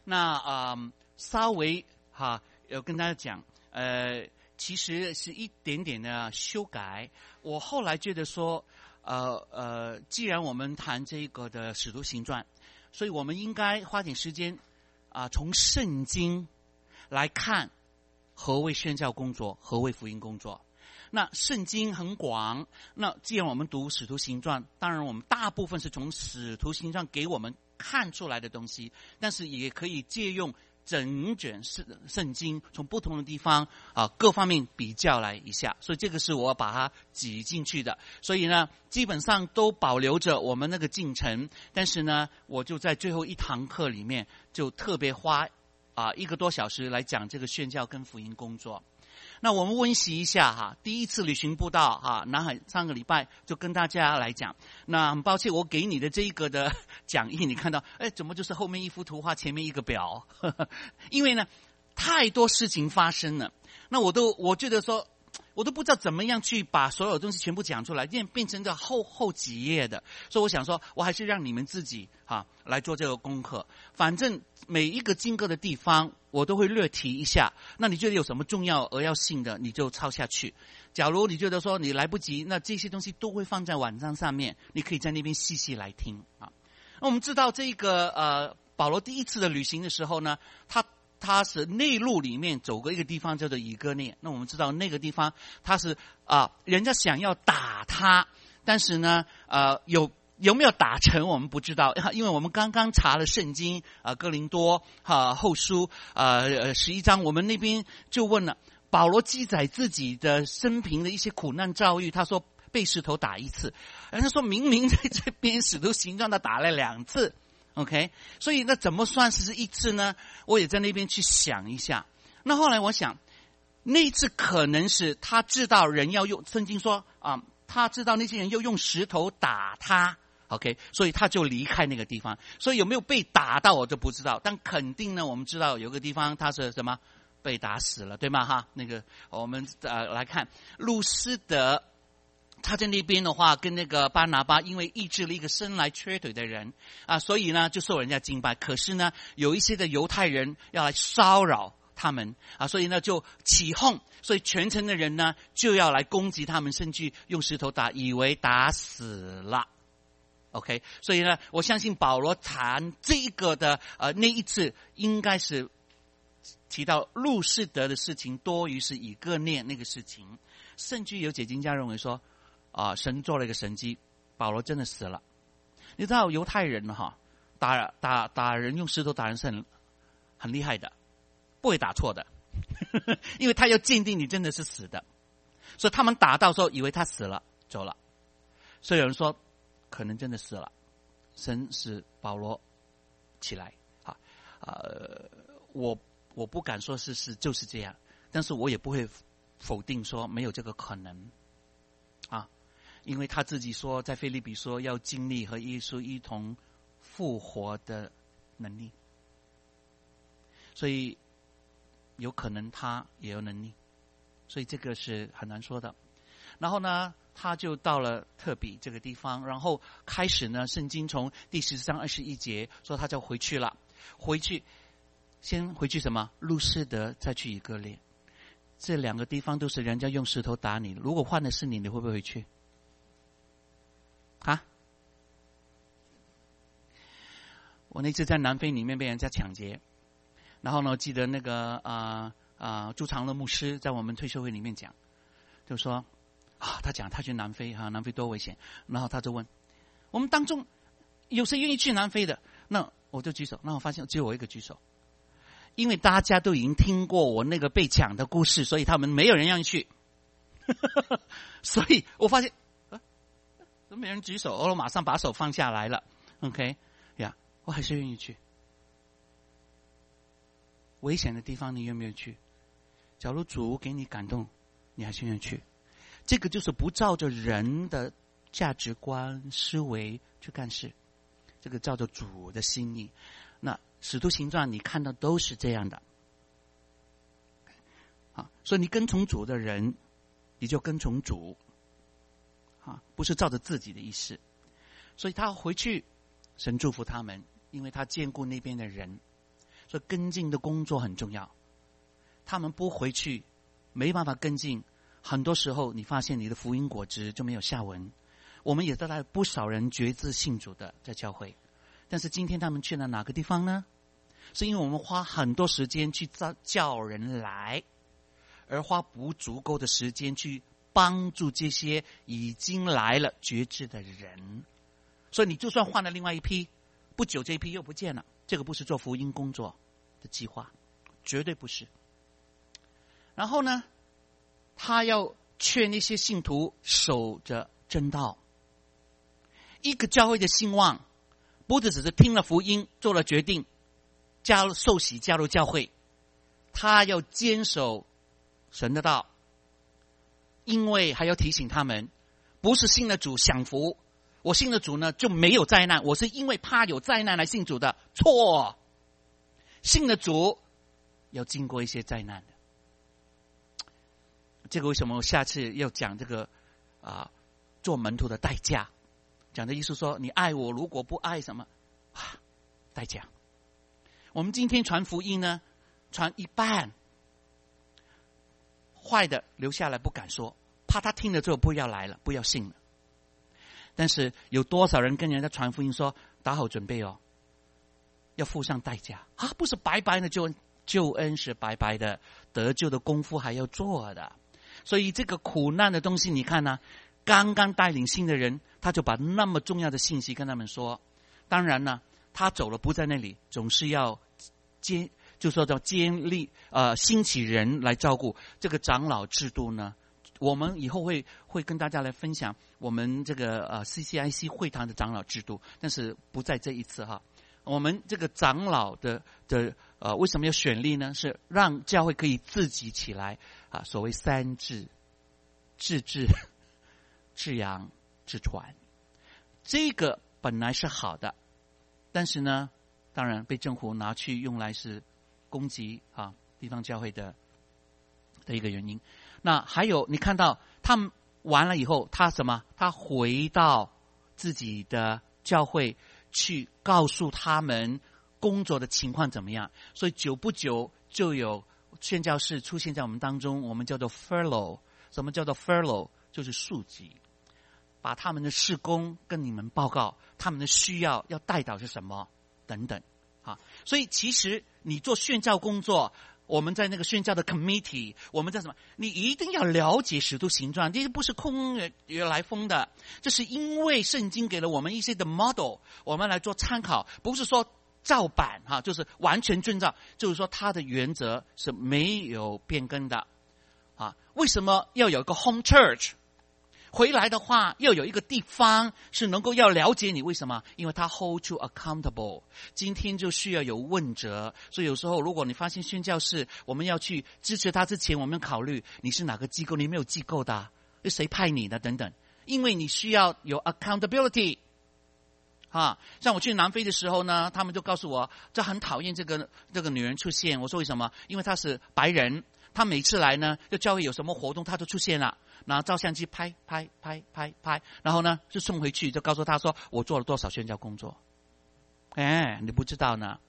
稍微有跟大家讲，其实是一点点的修改。我后来觉得说，既然我们谈这个的使徒行传，所以我们应该花点时间从圣经来看何谓宣教工作，何谓福音工作。那圣经很广，那既然我们读使徒行传，当然我们大部分是从使徒行传给我们看出来的东西，但是也可以借用整卷圣经，从不同的地方各方面比较来一下，所以这个是我把它挤进去的。所以呢，基本上都保留着我们那个进程，但是呢，我就在最后一堂课里面就特别花1个多小时来讲这个宣教跟福音工作。那我们温习一下第一次旅行布道南海上个礼拜就跟大家来讲。那很抱歉，我给你的这一个的讲义，你看到怎么就是后面一幅图画，前面一个表？因为呢，太多事情发生了，那我觉得说，我都不知道怎么样去把所有东西全部讲出来，变成个后几页的。所以我想说，我还是让你们自己来做这个功课。反正每一个经过的地方，我都会略提一下。那你觉得有什么重要而要性的，你就抄下去。假如你觉得说你来不及，那这些东西都会放在网站上面，你可以在那边细细来听那我们知道这个保罗第一次的旅行的时候呢，他是内陆里面走过一个地方叫做以哥念。那我们知道那个地方他是人家想要打他，但是呢有没有打成我们不知道，因为我们刚刚查了圣经哥林多后书11章，我们那边就问了保罗记载自己的生平的一些苦难遭遇，他说被石头打1次，人家说明明在这边使徒行传他打了2次。OK， 所以那怎么算是1次呢？我也在那边去想一下。那后来我想，那一次可能是他知道人要用，圣经说他知道那些人要用石头打他。OK， 所以他就离开那个地方。所以有没有被打到我就不知道，但肯定呢，我们知道有个地方他是什么被打死了，对吗？那个我们来看路斯德。他在那边的话，跟那个巴拿巴因为医治了一个生来缺腿的人所以呢就受人家敬拜。可是呢，有一些的犹太人要来骚扰他们所以呢就起哄，所以全城的人呢就要来攻击他们，甚至用石头打，以为打死了。OK， 所以呢，我相信保罗谈这个的那一次，应该是提到路士德的事情多于是以哥念那个事情。甚至有解经家认为说神做了一个神迹，保罗真的死了。你知道犹太人打人用石头打人是很厉害的，不会打错的因为他要鉴定你真的是死的，所以他们打到时候以为他死了走了。所以有人说可能真的死了，神使保罗起来我不敢说是就是这样，但是我也不会否定说没有这个可能因为他自己说在腓立比说要经历和耶稣一同复活的能力，所以有可能他也有能力，所以这个是很难说的。然后呢，他就到了特比这个地方，然后开始呢，圣经从第14章21节说他就回去了，先回去什么？路斯德，再去以哥念。这2个地方都是人家用石头打你，如果换的是你，你会不会回去？我那次在南非里面被人家抢劫，然后呢，记得那个朱长乐牧师在我们退休会里面讲，就说他讲他去南非南非多危险，然后他就问我们当中有谁愿意去南非的？那我就举手，那我发现只有我一个举手，因为大家都已经听过我那个被抢的故事，所以他们没有人愿意去所以我发现都没人举手，我马上把手放下来了。 OK 我还是愿意去。危险的地方你愿不愿意去？假如主给你感动，你还是愿意去。这个就是不照着人的价值观思维去干事，这个照着主的心意。那使徒行传你看到都是这样的所以你跟从主的人，你就跟从主不是照着自己的意思。所以他回去，神祝福他们，因为他眷顾那边的人。 所以跟进的工作很重要。他们不回去，没办法跟进，很多时候你发现你的福音果子就没有下文。我们也得到不少人决志信主的在教会，但是今天他们去了哪个地方呢？是因为我们花很多时间去叫人来，而花不足够的时间去帮助这些已经来了决志的人。所以你就算换了另外一批，不久这一批又不见了，这个不是做福音工作的计划，绝对不是。然后呢，他要劝那些信徒守着真道。一个教会的兴旺，不只是听了福音做了决定受洗加入教会，他要坚守神的道，因为还要提醒他们，不是信了主享福，我信了主呢就没有灾难，我是因为怕有灾难来信主的。错，信了主要经过一些灾难的。这个为什么我下次要讲这个做门徒的代价？讲的意思说，你爱我，如果不爱什么代价。我们今天传福音呢，传一半，坏的留下来不敢说，怕他听了之后不要来了，不要信了。但是有多少人跟人家传福音说，打好准备哦，要付上代价啊！不是白白的救恩是白白的，得救的功夫还要做的。所以这个苦难的东西，你看呢，刚刚带领新的人，他就把那么重要的信息跟他们说。当然呢，他走了不在那里，总是要就说到建立兴起人来照顾这个长老制度呢。我们以后会跟大家来分享我们这个CCIC 会堂的长老制度，但是不在这一次哈。我们这个长老的为什么要选立呢？是让教会可以自己起来所谓三治：治治养、治传。这个本来是好的，但是呢，当然被政府拿去用来是攻击地方教会的一个原因。那还有你看到他们完了以后，他回到自己的教会去告诉他们工作的情况怎么样。所以久不久就有宣教士出现在我们当中，我们叫做 furlough。 什么叫做 furlough？ 就是庶几，把他们的事工跟你们报告，他们的需要要带导是什么等等所以其实你做宣教工作，我们在那个宣教的 committee， 我们在什么？你一定要了解使徒行传，这不是空来风的，这是因为圣经给了我们一些的 model， 我们来做参考，不是说照版就是完全遵照，就是说它的原则是没有变更的为什么要有一个 home church？回来的话要有一个地方是能够要了解你，为什么？因为他 hold you accountable。 今天就需要有问责，所以有时候如果你发现宣教士我们要去支持他之前，我们考虑你是哪个机构，你没有机构的谁派你的等等，因为你需要有 accountability。像我去南非的时候呢，他们就告诉我这很讨厌这个女人出现。我说为什么？因为她是白人，她每次来呢就教会有什么活动她就出现了，然后照相机拍，然后呢就送回去，就告诉他说我做了多少宣教工作。你不知道呢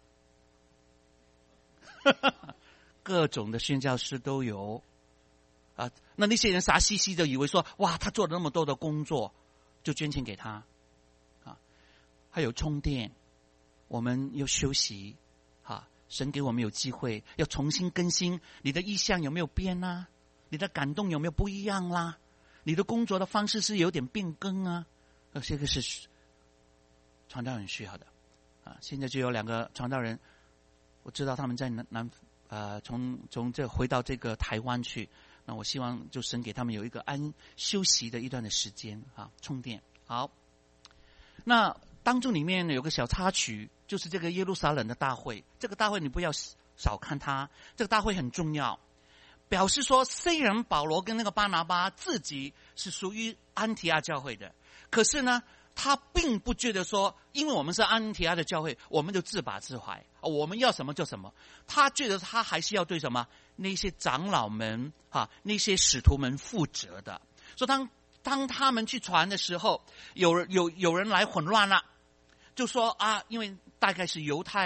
各种的宣教师都有那些人傻兮兮的以为说哇他做了那么多的工作，就捐钱给他还有充电，我们要休息神给我们有机会要重新更新，你的意向有没有变啊？你的感动有没有不一样啦？你的工作的方式是有点变更啊？这个是传道人需要的现在就有2个传道人，我知道他们在从这回到这个台湾去，那我希望就神给他们有一个休息的一段的时间充电。好，那当中里面有个小插曲，就是这个耶路撒冷的大会。这个大会你不要少看它，这个大会很重要，表示说虽然保罗跟那个巴拿巴自己是属于安提阿教会的，可是呢他并不觉得说因为我们是安提阿的教会我们就自把自怀，我们要什么就什么。他觉得他还是要对什么那些长老们那些使徒们负责的。所以当他们去传的时候，有人来混乱了，就说因为大概是犹太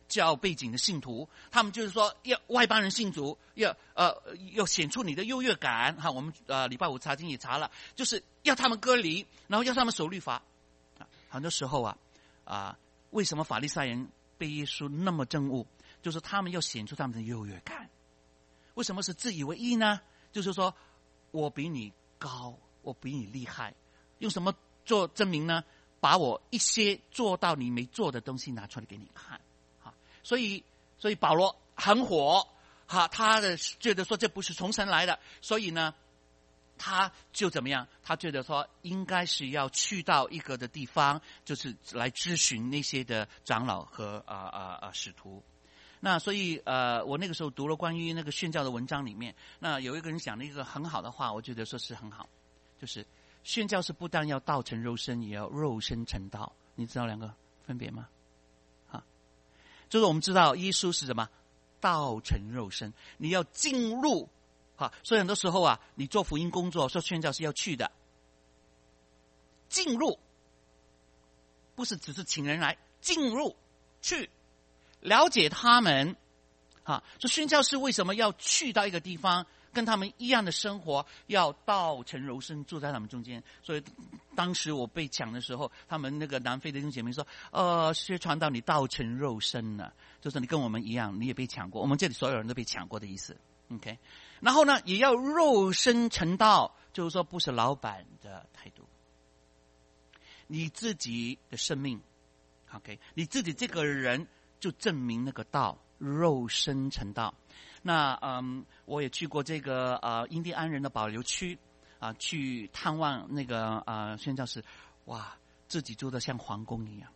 教背景的信徒，他们就是说要外邦人信主，要显出你的优越感。哈，我们礼拜五查经也查了，就是要他们割礼，然后要他们守律法。很多时候为什么法利赛人被耶稣那么憎恶？就是他们要显出他们的优越感。为什么是自以为义呢？就是说我比你高，我比你厉害，用什么做证明呢？把我一些做到你没做的东西拿出来给你看。所以保罗很火，他觉得说这不是从神来的，所以呢他就怎么样？他觉得说应该是要去到一个的地方，就是来咨询那些的长老和使徒。那所以我那个时候读了关于那个宣教的文章里面，那有一个人讲了一个很好的话，我觉得说是很好，就是宣教是不但要道成肉身，也要肉身成道。你知道两个分别吗？就是我们知道耶稣是什么？道成肉身，你要进入。所以很多时候你做福音工作，说宣教是要去的，进入，不是只是请人来，进入去了解他们。说宣教士为什么要去到一个地方，跟他们一样的生活，要道成肉身住在他们中间。所以当时我被抢的时候，他们那个南非的弟兄姐妹说，宣传到你道成肉身了，就是你跟我们一样，你也被抢过，我们这里所有人都被抢过的意思。OK， 然后呢，也要肉身成道，就是说不是老板的态度，你自己的生命 ，OK， 你自己这个人就证明那个道，肉身成道。那我也去过这个印第安人的保留区去探望那个宣教士，哇，自己住的像皇宫一样，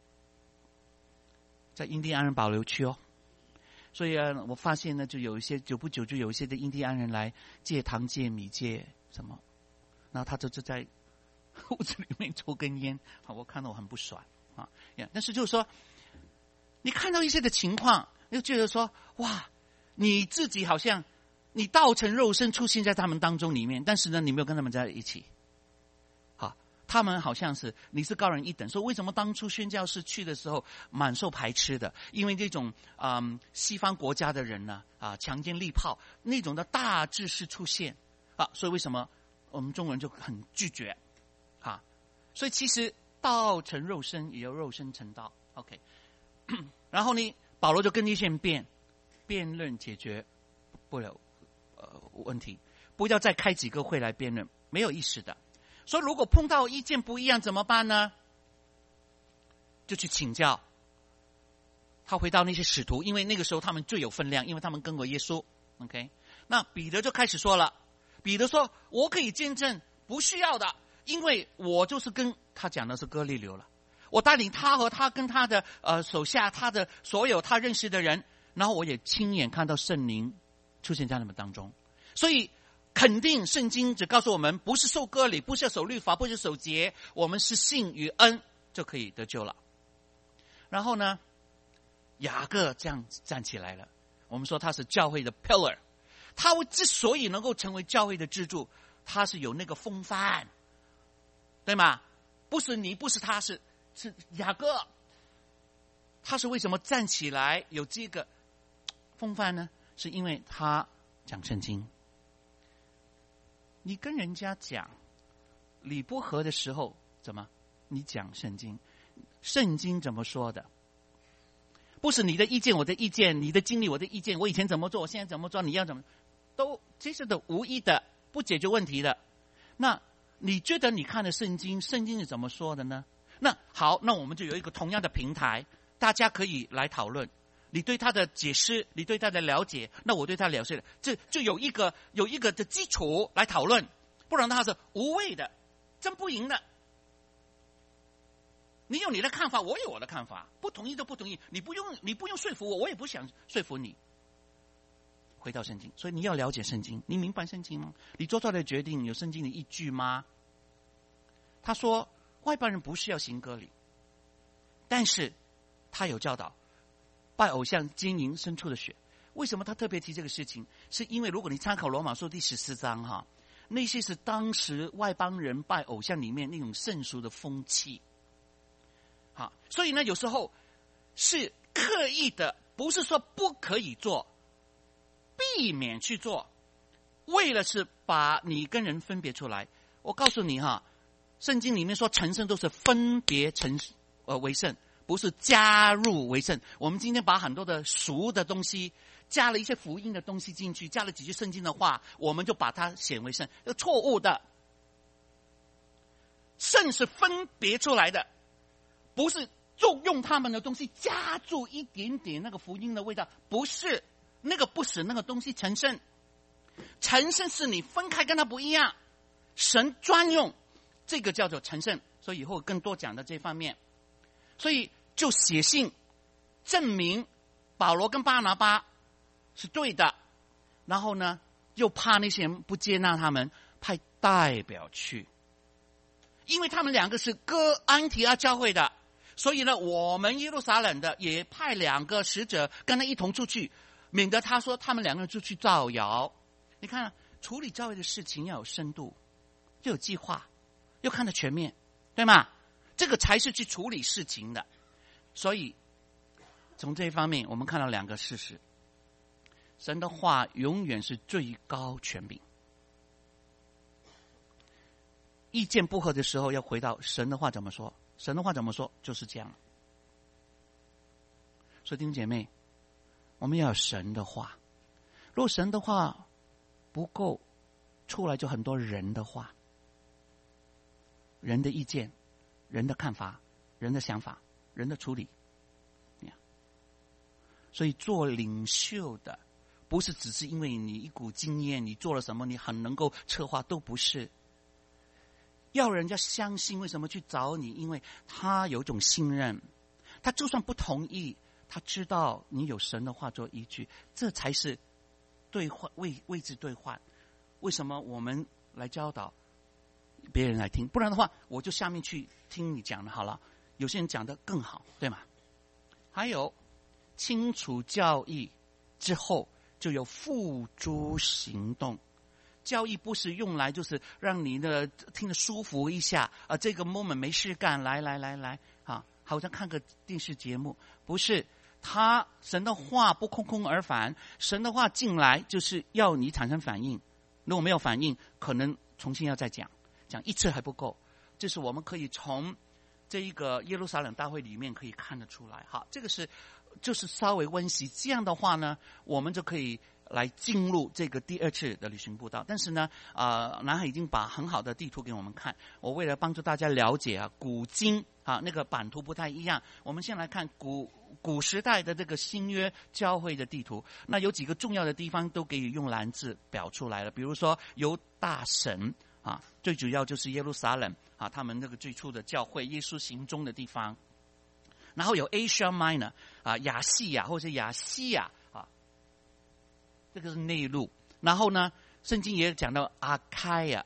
在印第安人保留区哦。所以我发现呢，就有一些久不久就有一些的印第安人来借糖借米借什么，然后他就在屋子里面抽根烟，我看到我很不爽但是就是说，你看到一些的情况，就觉得说，哇，你自己好像你道成肉身出现在他们当中里面，但是呢，你没有跟他们在一起。他们好像是你是高人一等，所以为什么当初宣教士去的时候满受排斥的？因为这种西方国家的人呢强奸利炮那种的大制式出现所以为什么我们中国人就很拒绝所以其实道成肉身也要肉身成道。 OK， 然后呢，保罗就跟一些人辩论解决不了问题，不要再开几个会来辩论，没有意思的。所以如果碰到意见不一样怎么办呢？就去请教。他回到那些使徒，因为那个时候他们最有分量，因为他们跟过耶稣。 OK， 那彼得就开始说了，彼得说，我可以见证不需要的，因为我就是跟他讲的是哥利流了，我带领他和他跟他的手下，他的所有他认识的人，然后我也亲眼看到圣灵出现在他们当中。所以肯定圣经只告诉我们，不是受割礼，不是守律法，不是守节，我们是信与恩就可以得救了。然后呢，雅各这样站起来了，我们说他是教会的 pillar， 他之所以能够成为教会的支柱，他是有那个风范，对吗？不是你，不是他，是雅各。他是为什么站起来有这个风范呢？是因为他讲圣经。你跟人家讲理不合的时候，怎么？你讲圣经，圣经怎么说的？不是你的意见我的意见，你的经历我的意见，我以前怎么做，我现在怎么做，你要怎么，都这是的无意的，不解决问题的。那你觉得你看的圣经是怎么说的呢？那好，那我们就有一个同样的平台，大家可以来讨论。你对他的解释，你对他的了解，那我对他了解，这就有一个的基础来讨论，不然他是无谓的，争不赢的。你有你的看法，我有我的看法，不同意都不同意，你不用说服我，我也不想说服你。回到圣经，所以你要了解圣经，你明白圣经吗？你做出来的决定有圣经的依据吗？他说外邦人不是要行割礼，但是他有教导拜偶像奸淫牲畜的血。为什么他特别提这个事情？是因为如果你参考罗马书第14章那些是当时外邦人拜偶像里面那种圣俗的风气。所以呢，有时候是刻意的，不是说不可以做，避免去做，为了是把你跟人分别出来。我告诉你哈，圣经里面说成圣都是分别为圣，不是加入为圣。我们今天把很多的俗的东西加了一些福音的东西进去，加了几句圣经的话，我们就把它显为圣，这错误的。圣是分别出来的，不是就用他们的东西加注一点点那个福音的味道，不是，那个不使那个东西成圣。成圣是你分开跟他不一样，神专用，这个叫做成圣。所以以后更多讲的这方面，所以就写信证明保罗跟巴拿巴是对的，然后呢又怕那些人不接纳他们，派代表去，因为他们两个是各安提阿教会的，所以呢我们耶路撒冷的也派2个使者跟他一同出去，免得他说他们2个人出去造谣。你看处理教会的事情要有深度，要有计划，要看得全面，对吗？这个才是去处理事情的。所以从这一方面我们看到2个事实，神的话永远是最高权柄，意见不合的时候要回到神的话怎么说，神的话怎么说就是这样。所以弟兄姐妹，我们要有神的话，如果神的话不够，出来就很多人的话，人的意见，人的看法，人的想法，人的处理。所以做领袖的不是只是因为你一股经验，你做了什么你很能够策划，都不是。要人家相信，为什么去找你？因为他有一种信任，他就算不同意，他知道你有神的话做依据，这才是兑换位置兑换。为什么我们来教导别人来听？不然的话我就下面去听你讲的好了，有些人讲的更好，对吗？还有清楚教义之后就有付诸行动。教义不是用来就是让你的听得舒服一下啊，这个 moment 没事干，来啊，好像看个电视节目，不是。他神的话不空空而返，神的话进来就是要你产生反应，如果没有反应，可能重新要再讲一次还不够。这是我们可以从这一个耶路撒冷大会里面可以看得出来。好，这个是就是稍微温习，这样的话呢，我们就可以来进入这个第2次的旅行步道。但是呢，南海已经把很好的地图给我们看。我为了帮助大家了解啊，古今啊那个版图不太一样。我们先来看古时代的这个新约教会的地图。那有几个重要的地方都可以用蓝字表出来了，比如说犹大省啊，最主要就是耶路撒冷啊，他们那个最初的教会耶稣行踪的地方。然后有 Asia Minor 啊，亚细亚或者亚细亚啊，这个是内陆。然后呢，圣经也讲到亚该亚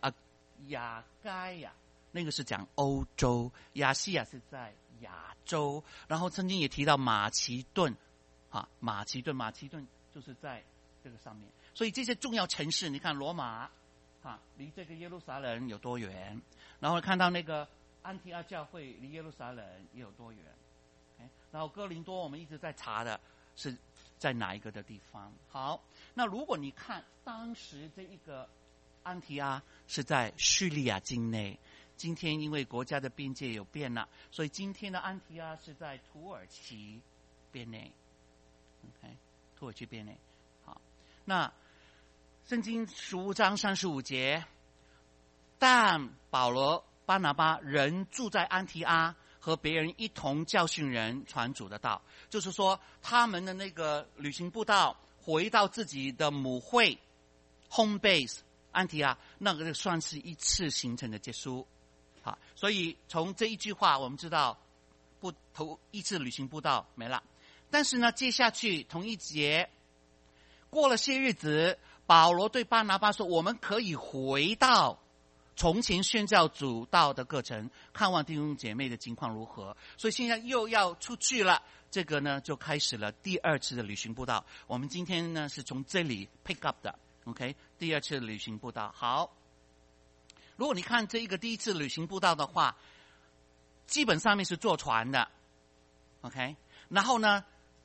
那个是讲欧洲，亚细亚是在亚洲。然后圣经也提到马其顿啊，马其顿就是在这个上面。所以这些重要城市，你看罗马啊，离这个耶路撒冷有多远？然后看到那个安提阿教会离耶路撒冷也有多远？然后哥林多我们一直在查的是在哪一个的地方。好，那如果你看当时这一个安提阿是在叙利亚境内，今天因为国家的边界有变了，所以今天的安提阿是在土耳其边内。OK， 土耳其边内。好，那圣经15章35节，但保罗巴拿巴人住在安提阿，和别人一同教训人传主的道。就是说他们的那个旅行步道回到自己的母会 home base 安提阿，那个算是一次行程的结束。好，所以从这一句话我们知道头一次旅行步道没了。但是呢，接下去同一节，过了些日子，保罗对巴拿巴说，我们可以回到从前宣教主道的课程，看望弟兄姐妹的情况如何。所以现在又要出去了，这个呢就开始了第2次的旅行步道。我们今天呢是从这里 pick up 的 OK， 第2次的旅行步道。好，如果你看这一个第1次旅行步道的话，基本上面是坐船的 OK， 然后呢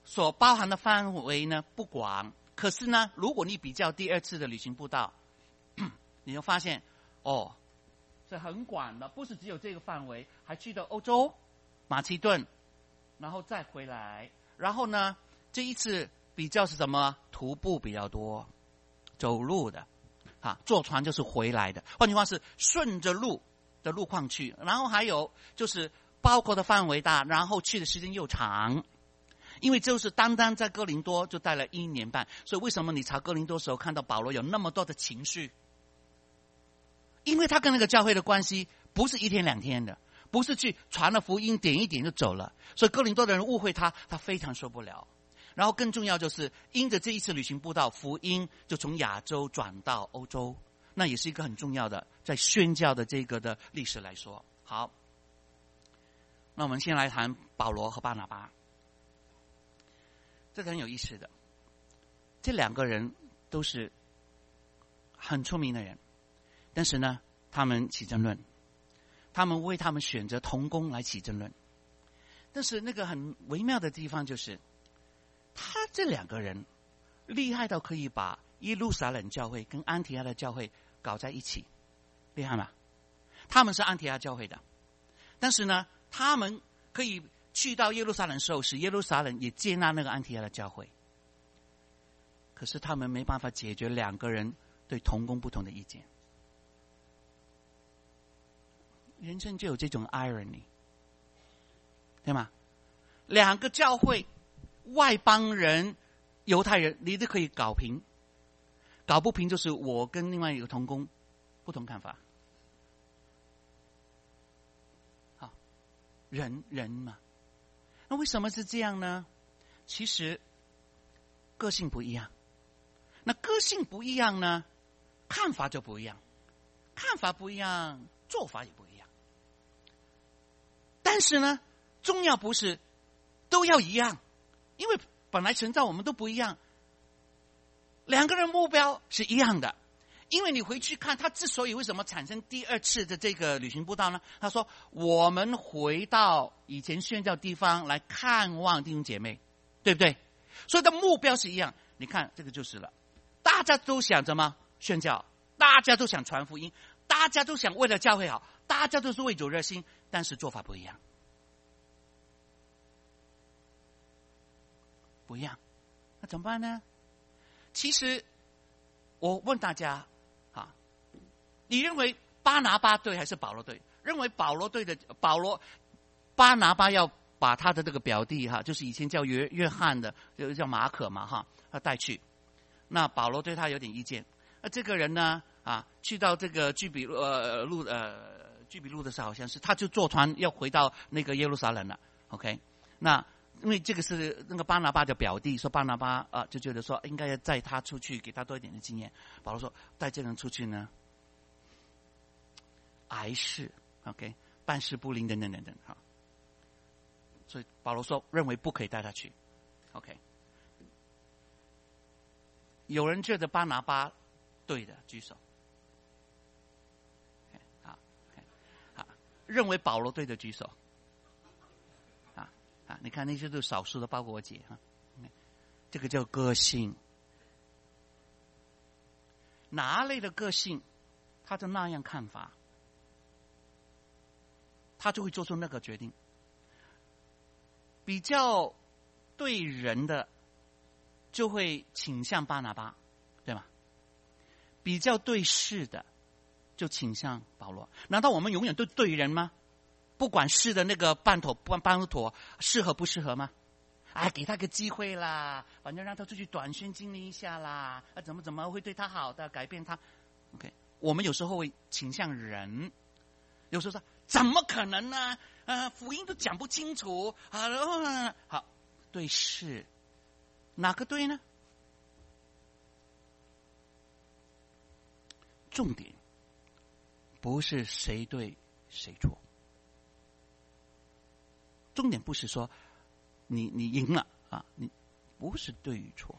所包含的范围呢不广，可是呢，如果你比较第二次的旅行步道，你就发现这很广的，不是只有这个范围，还去到欧洲马其顿，然后再回来，然后呢，这一次比较是什么？徒步比较多，走路的，坐船就是回来的。换句话是顺着路的路况去，然后还有就是包括的范围大，然后去的时间又长。因为就是单单在哥林多就待了1年半，所以为什么你查哥林多的时候看到保罗有那么多的情绪？因为他跟那个教会的关系不是1天2天的，不是去传了福音点一点就走了，所以哥林多的人误会他非常受不了。然后更重要就是因着这一次旅行布道，福音就从亚洲转到欧洲，那也是一个很重要的在宣教的这个的历史来说。好，那我们先来谈保罗和巴拿巴。这个很有意思的，这2个人都是很出名的人，但是呢，他们起争论，他们为他们选择同工来起争论。但是那个很微妙的地方就是，他这2个人厉害到可以把耶路撒冷教会跟安提阿的教会搞在一起，厉害吗？他们是安提阿教会的，但是呢，他们可以去到耶路撒冷时候，使耶路撒冷也接纳那个安提阿的教会。可是他们没办法解决2个人对同工不同的意见。人生就有这种 irony， 对吗？2个教会，外邦人、犹太人，你都可以搞平，搞不平就是我跟另外一个同工不同看法。好，人嘛。那为什么是这样呢？其实个性不一样，那个性不一样呢，看法就不一样，看法不一样，做法也不一样。但是呢，重要不是都要一样，因为本来神造我们都不一样。2个人目标是一样的，因为你回去看他之所以为什么产生第2次的这个旅行布道呢？他说我们回到以前宣教地方来看望弟兄姐妹，对不对？所以的目标是一样。你看这个就是了，大家都想怎么宣教，大家都想传福音，大家都想为了教会好，大家都是为主热心，但是做法不一样，不一样。那怎么办呢？其实我问大家你认为巴拿巴对还是保罗对？认为保罗对的，巴拿巴要把他的这个表弟就是以前叫约翰的，就叫马可嘛他带去。那保罗对他有点意见。那这个人呢去到这个居比路的时候，好像是他就坐船要回到那个耶路撒冷了。OK， 那因为这个是那个巴拿巴的表弟，说巴拿巴就觉得说应该要带他出去，给他多一点的经验。保罗说带这个人出去呢，碍事 ，OK， 办事不灵等等等等所以保罗说认为不可以带他去 ，OK。有人觉得巴拿巴对的举手。好，认为保罗对的举手。你看那些都是少数的，包括我姐这个叫个性，哪类的个性，他就那样看法，他就会做出那个决定。比较对人的，就会倾向巴拿巴，对吗？比较对事的，就倾向保罗。难道我们永远都对人吗？不管事的那个半妥适合不适合吗？给他个机会啦，反正让他出去短宣经历一下啦，怎么会对他好的，改变他。OK， 我们有时候会倾向人，有时候说怎么可能呢？福音都讲不清楚好，对事哪个对呢？重点不是谁对谁错，重点不是说你赢了你不是对与错。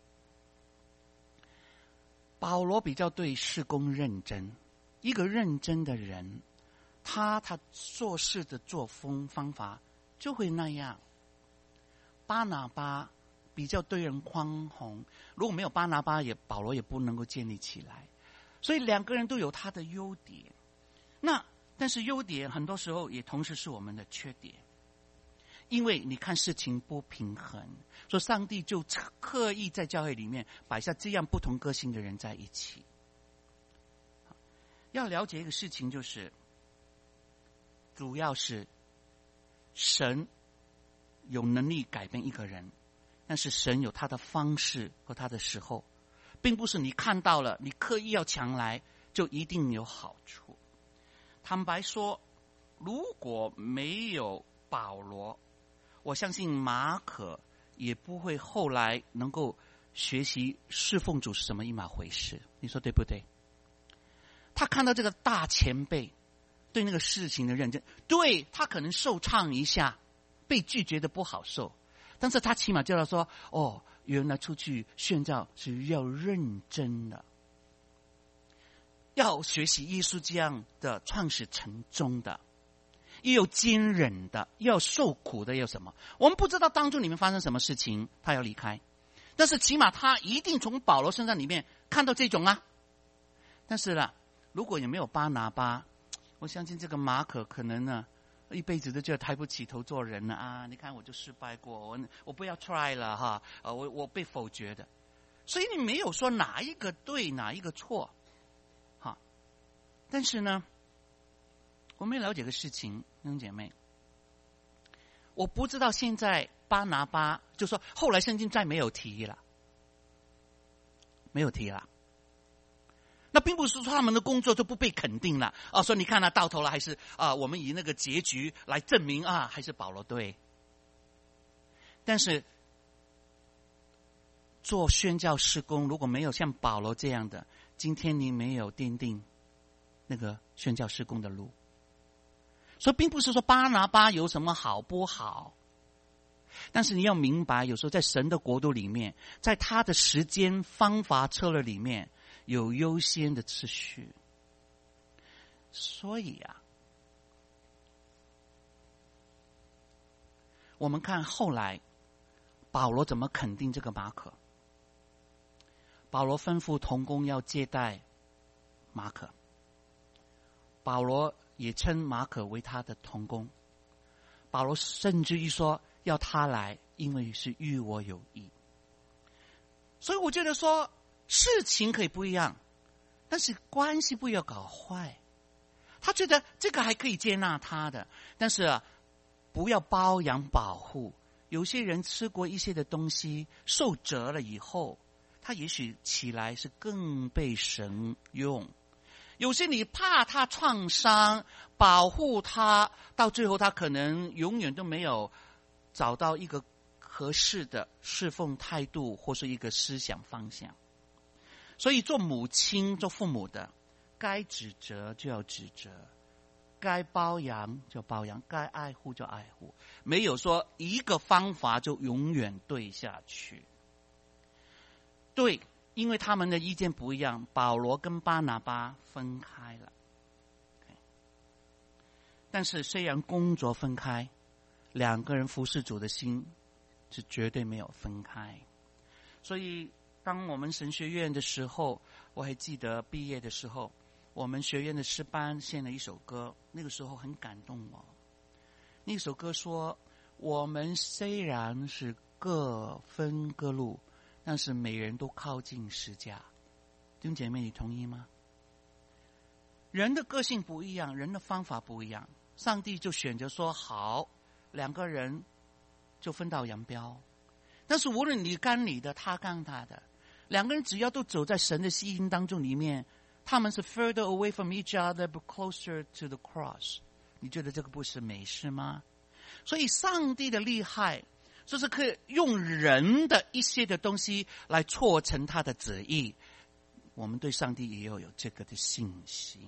保罗比较对事工认真，一个认真的人，他做事的作风方法就会那样。 巴拿巴比较对人宽宏，如果没有巴拿巴，保罗也不能够建立起来。所以两个人都有他的优点，但是优点很多时候也同时是我们的缺点，因为你看事情不平衡，所以上帝就刻意在教会里面摆下这样不同个性的人在一起。要了解一个事情，就是主要是神有能力改变一个人，但是神有他的方式和他的时候，并不是你看到了你刻意要强来就一定有好处。坦白说，如果没有保罗，我相信马可也不会后来能够学习侍奉主是什么一码回事，你说对不对？他看到这个大前辈对那个事情的认真，对，他可能受创一下，被拒绝的不好受，但是他起码知道说，原来出去宣教是要认真的，要学习耶稣这样的创始成终的，也有坚忍的，要受苦的，要什么？我们不知道当中里面发生什么事情，他要离开，但是起码他一定从保罗身上里面看到这种啊。但是呢，如果也没有巴拿巴，我相信这个马可可能呢，一辈子都觉得抬不起头做人了啊！你看我就失败过，我不要 try 了哈，我被否决的。所以你没有说哪一个对，哪一个错，哈。但是呢，我们了解个事情，弟兄姐妹，我不知道现在巴拿巴，就说后来圣经再没有提了，没有提了。那并不是说他们的工作就不被肯定了说你看到头了还是我们以那个结局来证明还是保罗对。但是做宣教事工，如果没有像保罗这样的，今天你没有奠定那个宣教事工的路。所以并不是说巴拿巴有什么好不好，但是你要明白，有时候在神的国度里面，在他的时间方法策略里面有优先的次序。所以我们看后来保罗怎么肯定这个马可。保罗吩咐同工要接待马可，保罗也称马可为他的同工，保罗甚至于说要他来，因为是与我有益。所以我觉得说事情可以不一样，但是关系不要搞坏。他觉得这个还可以接纳他的，但是不要包养保护。有些人吃过一些的东西，受折了以后，他也许起来是更被神用。有些你怕他创伤，保护他，到最后他可能永远都没有找到一个合适的侍奉态度或是一个思想方向。所以做母亲做父母的，该指责就要指责，该包养就包养，该爱护就爱护，没有说一个方法就永远对下去。对，因为他们的意见不一样，保罗跟巴拿巴分开了。但是虽然工作分开，两个人服侍主的心是绝对没有分开。所以当我们神学院的时候，我还记得毕业的时候，我们学院的诗班献了一首歌，那个时候很感动我。那首歌说，我们虽然是各分各路，但是每人都靠近十架。弟兄姐妹，你同意吗？人的个性不一样，人的方法不一样，上帝就选择说好，两个人就分道扬镳。但是无论你干你的，他干他的，两个人只要都走在神的心当中里面，他们是 further away from each other but closer to the cross。 你觉得这个不是美事吗？所以上帝的厉害就是可以用人的一些的东西来促成他的旨意。我们对上帝也要有这个的信心。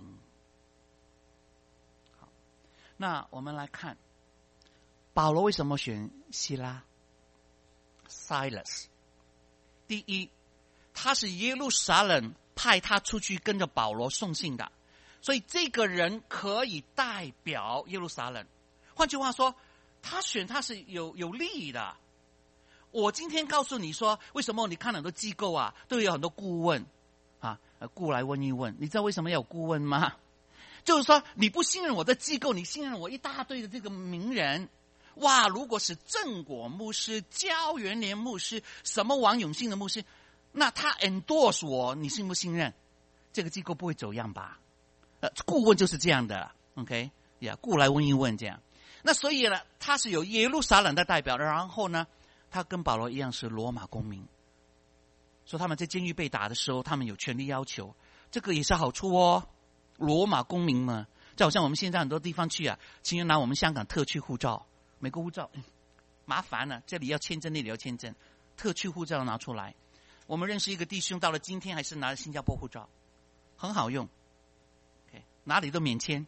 好，那我们来看保罗为什么选希拉 Silas。 第一，他是耶路撒冷派他出去跟着保罗送信的，所以这个人可以代表耶路撒冷。换句话说，他选他是有利益的。 我今天告诉你说，为什么你看很多机构啊，都有很多顾问啊，雇来问一问，你知道为什么要有顾问吗？就是说你不信任我的机构，你信任我一大堆的这个名人。哇，如果是正果牧师、焦元年牧师、什么王永信的牧师，那他 endorse 我，你信不信任？这个机构不会走样吧？顾问就是这样的 ，OK 呀，雇来问一问这样。那所以呢，他是有耶路撒冷的代表的，然后呢，他跟保罗一样是罗马公民，说他们在监狱被打的时候，他们有权利要求，这个也是好处哦。罗马公民嘛，就好像我们现在很多地方去啊，请人拿我们香港特区护照、美国护照，麻烦了，这里要签证，那里要签证，特区护照拿出来。我们认识一个弟兄，到了今天还是拿新加坡护照，很好用， okay， 哪里都免签。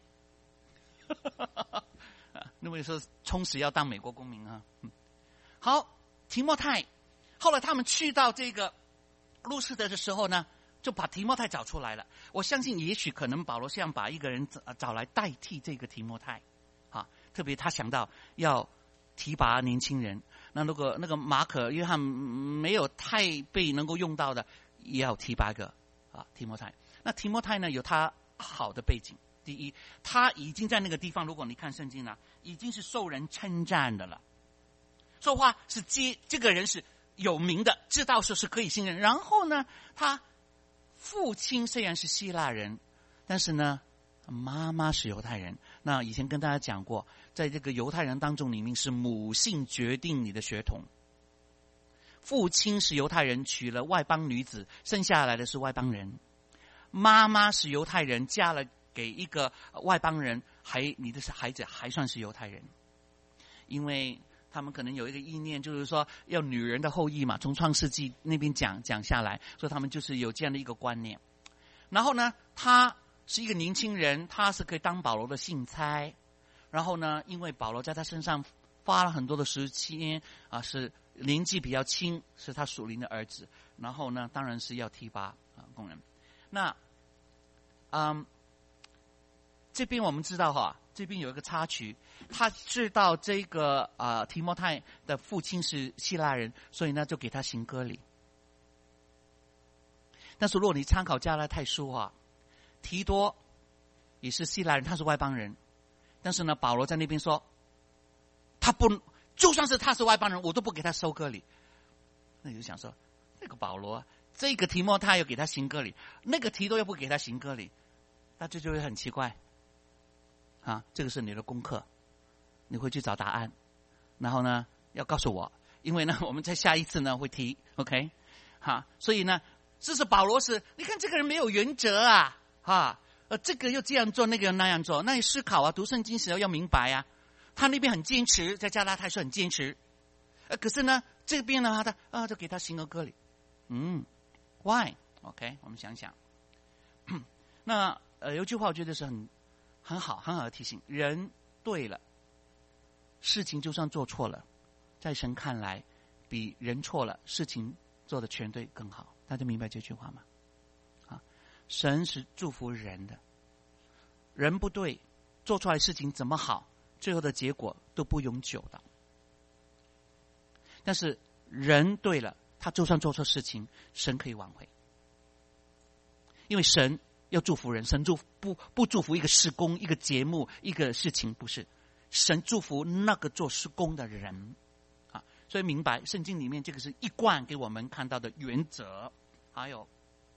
那么说充实要当美国公民啊。好，提摩太，后来他们去到这个路斯德的时候呢，就把提摩太找出来了。我相信也许可能保罗想把一个人找来代替这个提摩太啊，特别他想到要提拔年轻人。那如果那个马可约翰没有太被能够用到的，也要提拔一个提摩太。那提摩太呢有他好的背景，第一，他已经在那个地方，如果你看圣经呢，已经是受人称赞的了。说话是这个人是有名的，知道说是可以信任。然后呢，他父亲虽然是希腊人，但是呢，妈妈是犹太人。那以前跟大家讲过，在这个犹太人当中里面是母姓决定你的血统。父亲是犹太人，娶了外邦女子，生下来的是外邦人。妈妈是犹太人，嫁了给一个外邦人，你的孩子还算是犹太人。因为他们可能有一个意念，就是说要女人的后裔嘛，从创世纪那边讲下来，所以他们就是有这样的一个观念。然后呢，他是一个年轻人，他是可以当保罗的信差。然后呢，因为保罗在他身上花了很多的时间是年纪比较轻，是他属灵的儿子。然后呢，当然是要提拔工人。那这边我们知道这边有一个插曲，他知道这个提摩太的父亲是希腊人，所以呢就给他行割礼。但是如果你参考加拉太书提多也是希腊人，他是外邦人，但是呢保罗在那边说，他不，就算是他是外邦人，我都不给他收割礼。那你就想说，那个保罗这个提摩太又给他行割礼，那个提多又不给他行割礼，那这就会很奇怪这个是你的功课，你会去找答案，然后呢要告诉我，因为呢我们在下一次呢会提 OK 所以呢这是保罗是，你看这个人没有原则这个又这样做，那个又那样做，那你思考读圣经时候要明白他那边很坚持，在加拉太书很坚持，可是呢这边呢他就给他行个割礼，why OK 我们想想那有句话我觉得是很好的提醒，人对了，事情就算做错了，在神看来比人错了事情做的全对更好。大家明白这句话吗？神是祝福人的，人不对，做出来事情怎么好，最后的结果都不永久的。但是人对了，他就算做错事情，神可以挽回，因为神要祝福人，神不祝福一个事工、一个节目、一个事情，不是，神祝福那个做事工的人所以明白圣经里面这个是一贯给我们看到的原则。还有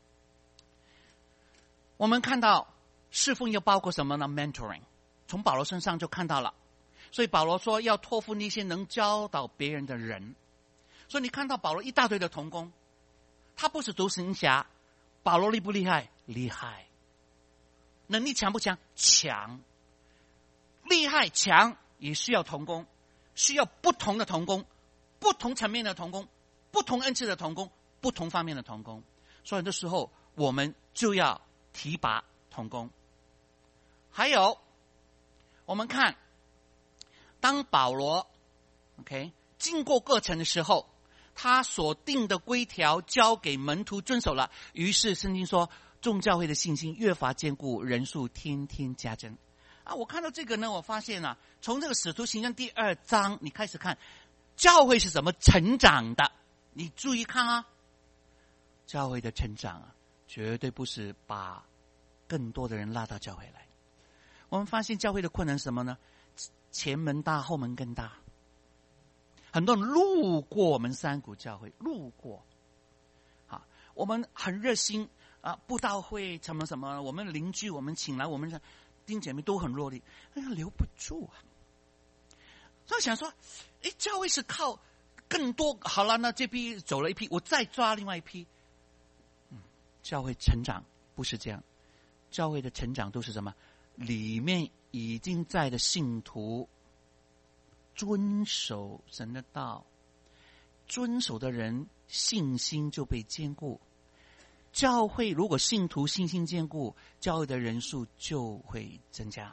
我们看到侍奉又包括什么呢？ mentoring， 从保罗身上就看到了。所以保罗说要托付那些能教导别人的人。所以你看到保罗一大堆的同工，他不是独行侠。保罗厉不厉害？厉害。能力强不强？强。厉害强也需要同工，需要不同的同工，不同层面的同工，不同恩赐的同工，不同方面的同工。所以很多时候我们就要提拔同工。还有我们看当保罗 OK 经过过程的时候，他所定的规条交给门徒遵守了，于是圣经说众教会的信心越发坚固，人数天天加增我看到这个呢，我发现从这个使徒行传第2章你开始看， 教会是怎么成长的？你注意看啊，教会的成长啊，绝对不是把更多的人拉到教会来。我们发现教会的困难是什么呢？前门大，后门更大。很多人路过我们三股教会，路过，啊，我们很热心啊，布道会什么什么，我们邻居我们请来，我们弟兄姐妹都很落力，留不住啊。所以想说，教会是靠更多，好了，那这批走了一批，我再抓另外一批。教会成长不是这样，教会的成长都是什么？里面已经在的信徒遵守神的道，遵守的人信心就被坚固。教会如果信徒信心坚固，教会的人数就会增加。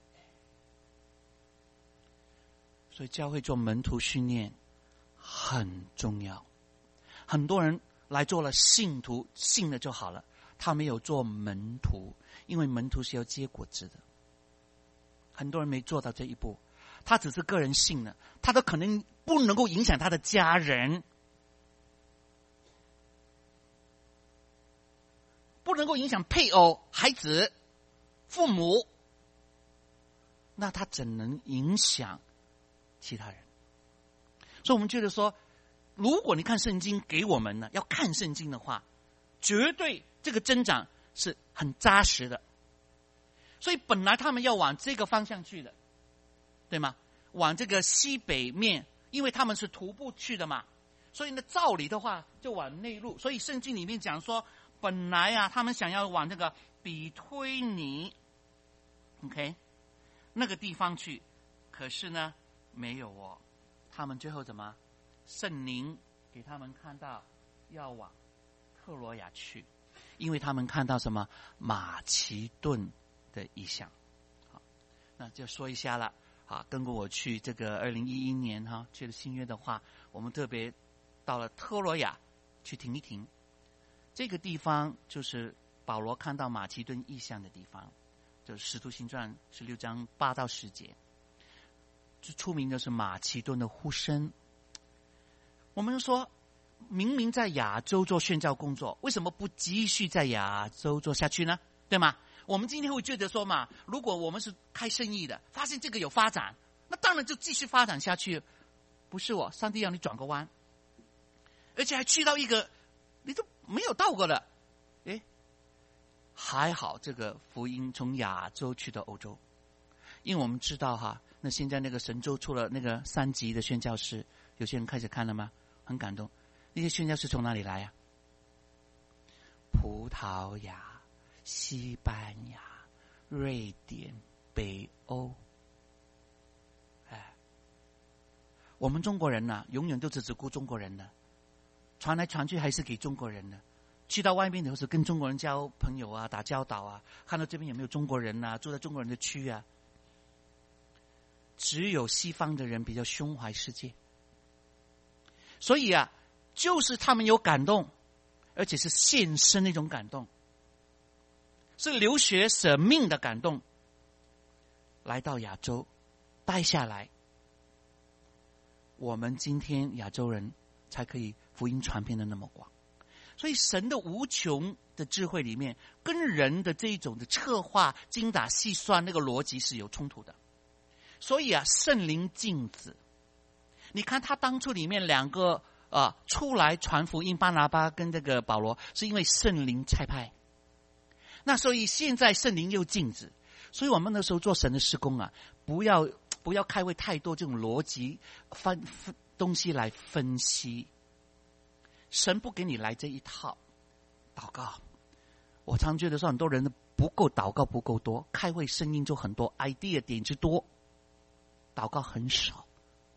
所以教会做门徒训练很重要。很多人来做了信徒，信了就好了，他没有做门徒，因为门徒是要结果子的。很多人没做到这一步，他只是个人信了，他都可能不能够影响他的家人，不能够影响配偶、孩子、父母，那他怎能影响其他人？所以我们觉得说，如果你看圣经给我们呢，要看圣经的话，绝对这个增长是很扎实的。所以本来他们要往这个方向去的，对吗？往这个西北面，因为他们是徒步去的嘛，所以呢，照理的话就往内陆。所以圣经里面讲说，本来啊，他们想要往这个比推尼 ，OK， 那个地方去，可是呢，没有哦。他们最后怎么？圣灵给他们看到要往特罗亚去，因为他们看到什么？马其顿的意象。好，那就说一下了。啊，跟过我去这个2011年哈，去了新约的话，我们特别到了特罗亚去停一停。这个地方就是保罗看到马其顿意象的地方，就是使徒行传16章8到10节。最出名的是马其顿的呼声。我们说，明明在亚洲做宣教工作，为什么不继续在亚洲做下去呢？对吗？我们今天会觉得说嘛，如果我们是开生意的，发现这个有发展，那当然就继续发展下去。不是我，上帝让你转个弯，而且还去到一个你都没有到过的，还好这个福音从亚洲去到欧洲，因为我们知道哈，那现在那个神州出了那个3级的宣教士，有些人开始看了吗？很感动。那些宣教士从哪里来呀？葡萄牙、西班牙、瑞典、北欧。我们中国人呢，永远都只顾中国人的，传来传去还是给中国人的。去到外面的时候，跟中国人交朋友啊，打交道啊，看到这边有没有中国人啊，住在中国人的区啊。只有西方的人比较胸怀世界，所以啊，就是他们有感动，而且是献身那种感动，是流血舍命的感动，来到亚洲待下来，我们今天亚洲人才可以福音传遍的那么广。所以神的无穷的智慧里面，跟人的这一种的策划精打细算那个逻辑是有冲突的。所以啊，圣灵镜子，你看他当初里面2个出来传福音，巴拿巴跟这个保罗，是因为圣灵差派。那所以现在圣灵又镜子，所以我们那时候做神的事工啊，不要开会太多这种逻辑东西来分析。神不给你来这一套。祷告，我常觉得说很多人不够祷告不够多，开会声音就很多， idea 点子多，祷告很少。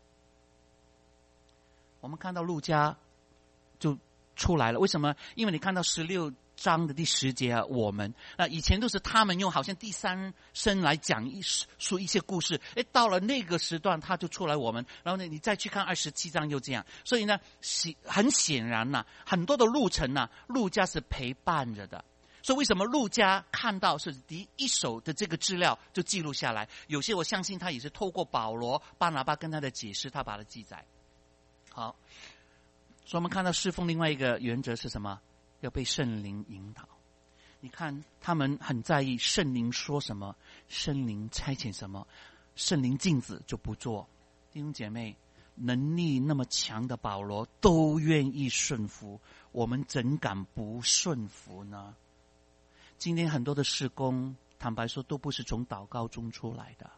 我们看到路加就出来了，为什么？因为你看到16章的第10节啊，我们以前都是他们用好像第三身来说一些故事，到了那个时段他就出来我们，然后呢你再去看27章又这样，所以呢很显然呐，很多的路程呐，路加是陪伴着的。所以为什么路加看到是第一手的这个资料就记录下来？有些我相信他也是透过保罗、巴拿巴跟他的解释，他把它记载。 好，所以我们看到侍奉另外一个原则是什么？要被圣灵引导。你看他们很在意圣灵说什么，圣灵差遣什么，圣灵禁止就不做。弟兄姐妹，能力那么强的保罗都愿意顺服，我们怎敢不顺服呢？今天很多的事工，坦白说都不是从祷告中出来的。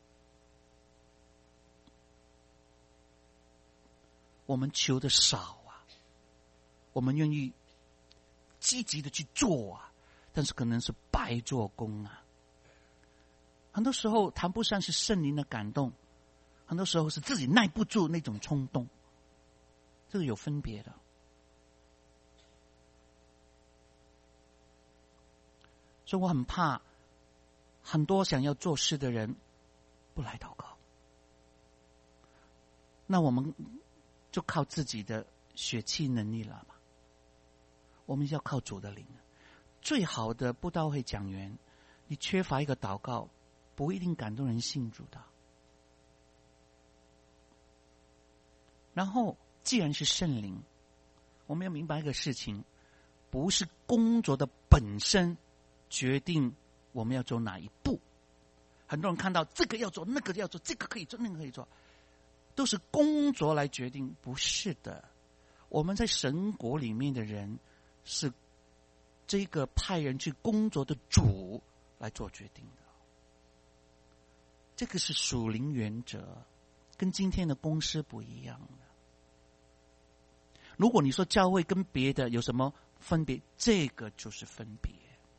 我们求的少啊，我们愿意积极的去做啊，但是可能是白做工啊。很多时候谈不上是圣灵的感动，很多时候是自己耐不住那种冲动，这个有分别的。所以我很怕很多想要做事的人不来祷告，那我们就靠自己的血气能力了嘛。我们要靠主的灵。最好的布道会讲员，你缺乏一个祷告，不一定感动人信主的。然后既然是圣灵，我们要明白一个事情，不是工作的本身决定我们要走哪一步。很多人看到这个要做，那个要做，这个可以做，那个可以做，都是工作来决定。不是的，我们在神国里面的人是这个派人去工作的主来做决定的。这个是属灵原则，跟今天的公司不一样的。如果你说教会跟别的有什么分别，这个就是分别。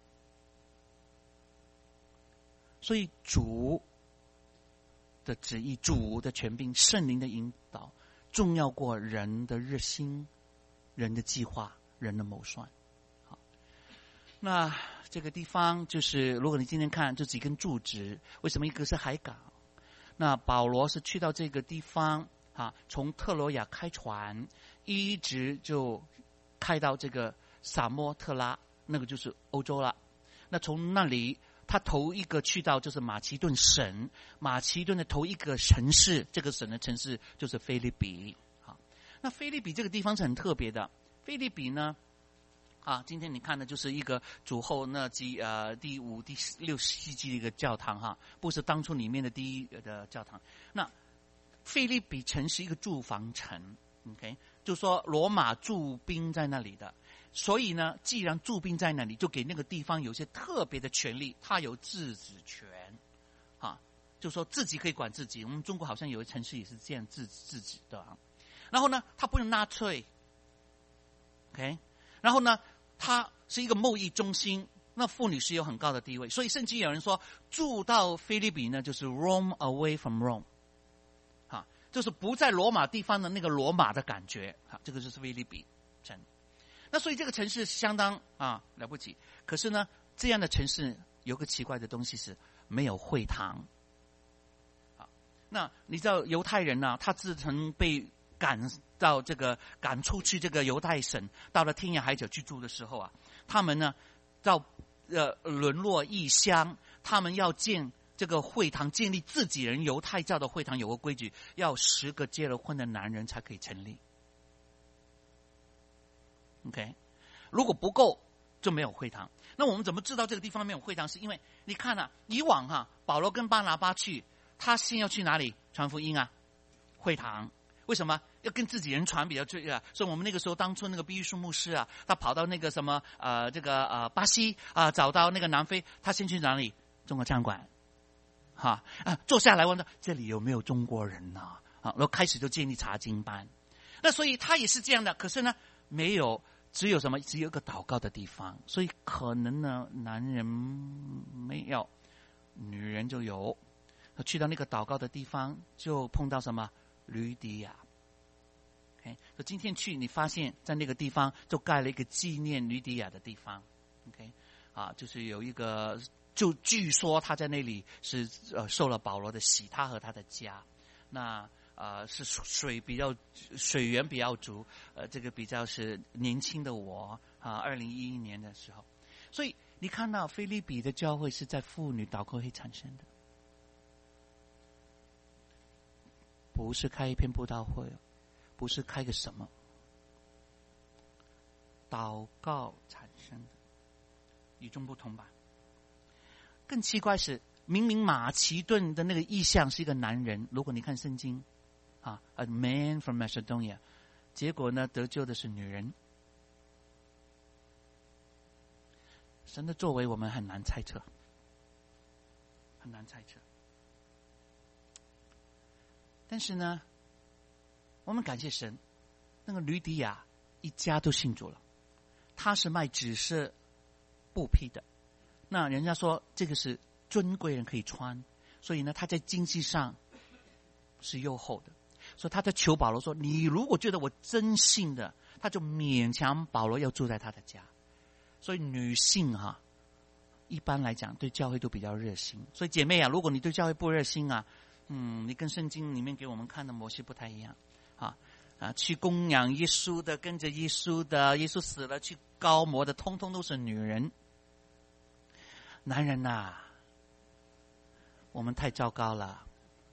所以主的旨意，主的权柄，圣灵的引导，重要过人的热心、人的计划、人的谋算。好，那这个地方就是，如果你今天看这几根柱子，为什么一个是海港？那保罗是去到这个地方啊，从特罗亚开船，一直就开到这个撒摩特拉，那个就是欧洲了。那从那里他头一个去到就是马其顿省，马其顿的头一个城市，这个省的城市就是腓立比。好，那腓立比这个地方是很特别的。腓立比呢，今天你看的就是一个主后那第5、第6世纪的一个教堂哈，不是当初里面的第一的教堂。那腓立比城是一个驻防城 ，OK， 就说罗马驻兵在那里的。所以呢，既然驻兵在那里，就给那个地方有些特别的权利，他有自治权，就说自己可以管自己。我们中国好像有一城市也是这样自己的。然后呢，他不用纳税 ，OK， 然后呢，他是一个贸易中心，那妇女是有很高的地位，所以甚至有人说，住到菲律宾呢，就是 Rome away from Rome， 就是不在罗马地方的那个罗马的感觉，这个就是菲律宾城。那所以这个城市相当了不起，可是呢，这样的城市有个奇怪的东西是没有会堂。那你知道犹太人呢，他自从被赶出去这个犹太省，到了天涯海角去住的时候啊，他们呢到沦落异乡，他们要建这个会堂，建立自己人犹太教的会堂，有个规矩，要10个结了婚的男人才可以成立。OK， 如果不够就没有会堂。那我们怎么知道这个地方没有会堂？是因为你看以往保罗跟巴拿巴去，他先要去哪里传福音啊？会堂。为什么要跟自己人传比较最啊？所以我们那个时候当初那个毕玉树牧师啊，他跑到那个什么巴西找到那个南非，他先去哪里？中国餐馆，坐下来问他这里有没有中国人呢？然后开始就建立查经班。那所以他也是这样的，可是呢，没有，只有什么？只有一个祷告的地方。所以可能呢，男人没有，女人就有。去到那个祷告的地方，就碰到什么？吕底亚。OK， 所以今天去，你发现在那个地方就盖了一个纪念吕底亚的地方。OK， 就是有一个，就据说他在那里是受了保罗的洗，他和他的家。那是水源比较足，这个比较是年轻的我2011年的时候，所以你看到腓立比的教会是在妇女祷告会产生的，不是开一篇布道会， 不是开个什么，祷告产生的，与众不同吧。更奇怪是，明明马其顿的那个意象是一个男人，如果你看圣经啊 ，a man from Macedonia， 结果呢得救的是女人。神的作为我们很难猜测，很难猜测。但是呢，我们感谢神，那个吕底亚一家都信主了。他是卖紫色布匹的，那人家说这个是尊贵人可以穿，所以呢，他在经济上是优厚的。所以他在求保罗说：“你如果觉得我真信的，他就勉强保罗要住在他的家。”所以女性一般来讲对教会都比较热心。所以姐妹啊，如果你对教会不热心啊，你跟圣经里面给我们看的模式不太一样去供养耶稣的，跟着耶稣的，耶稣死了去高摩的，通通都是女人。男人呐，我们太糟糕了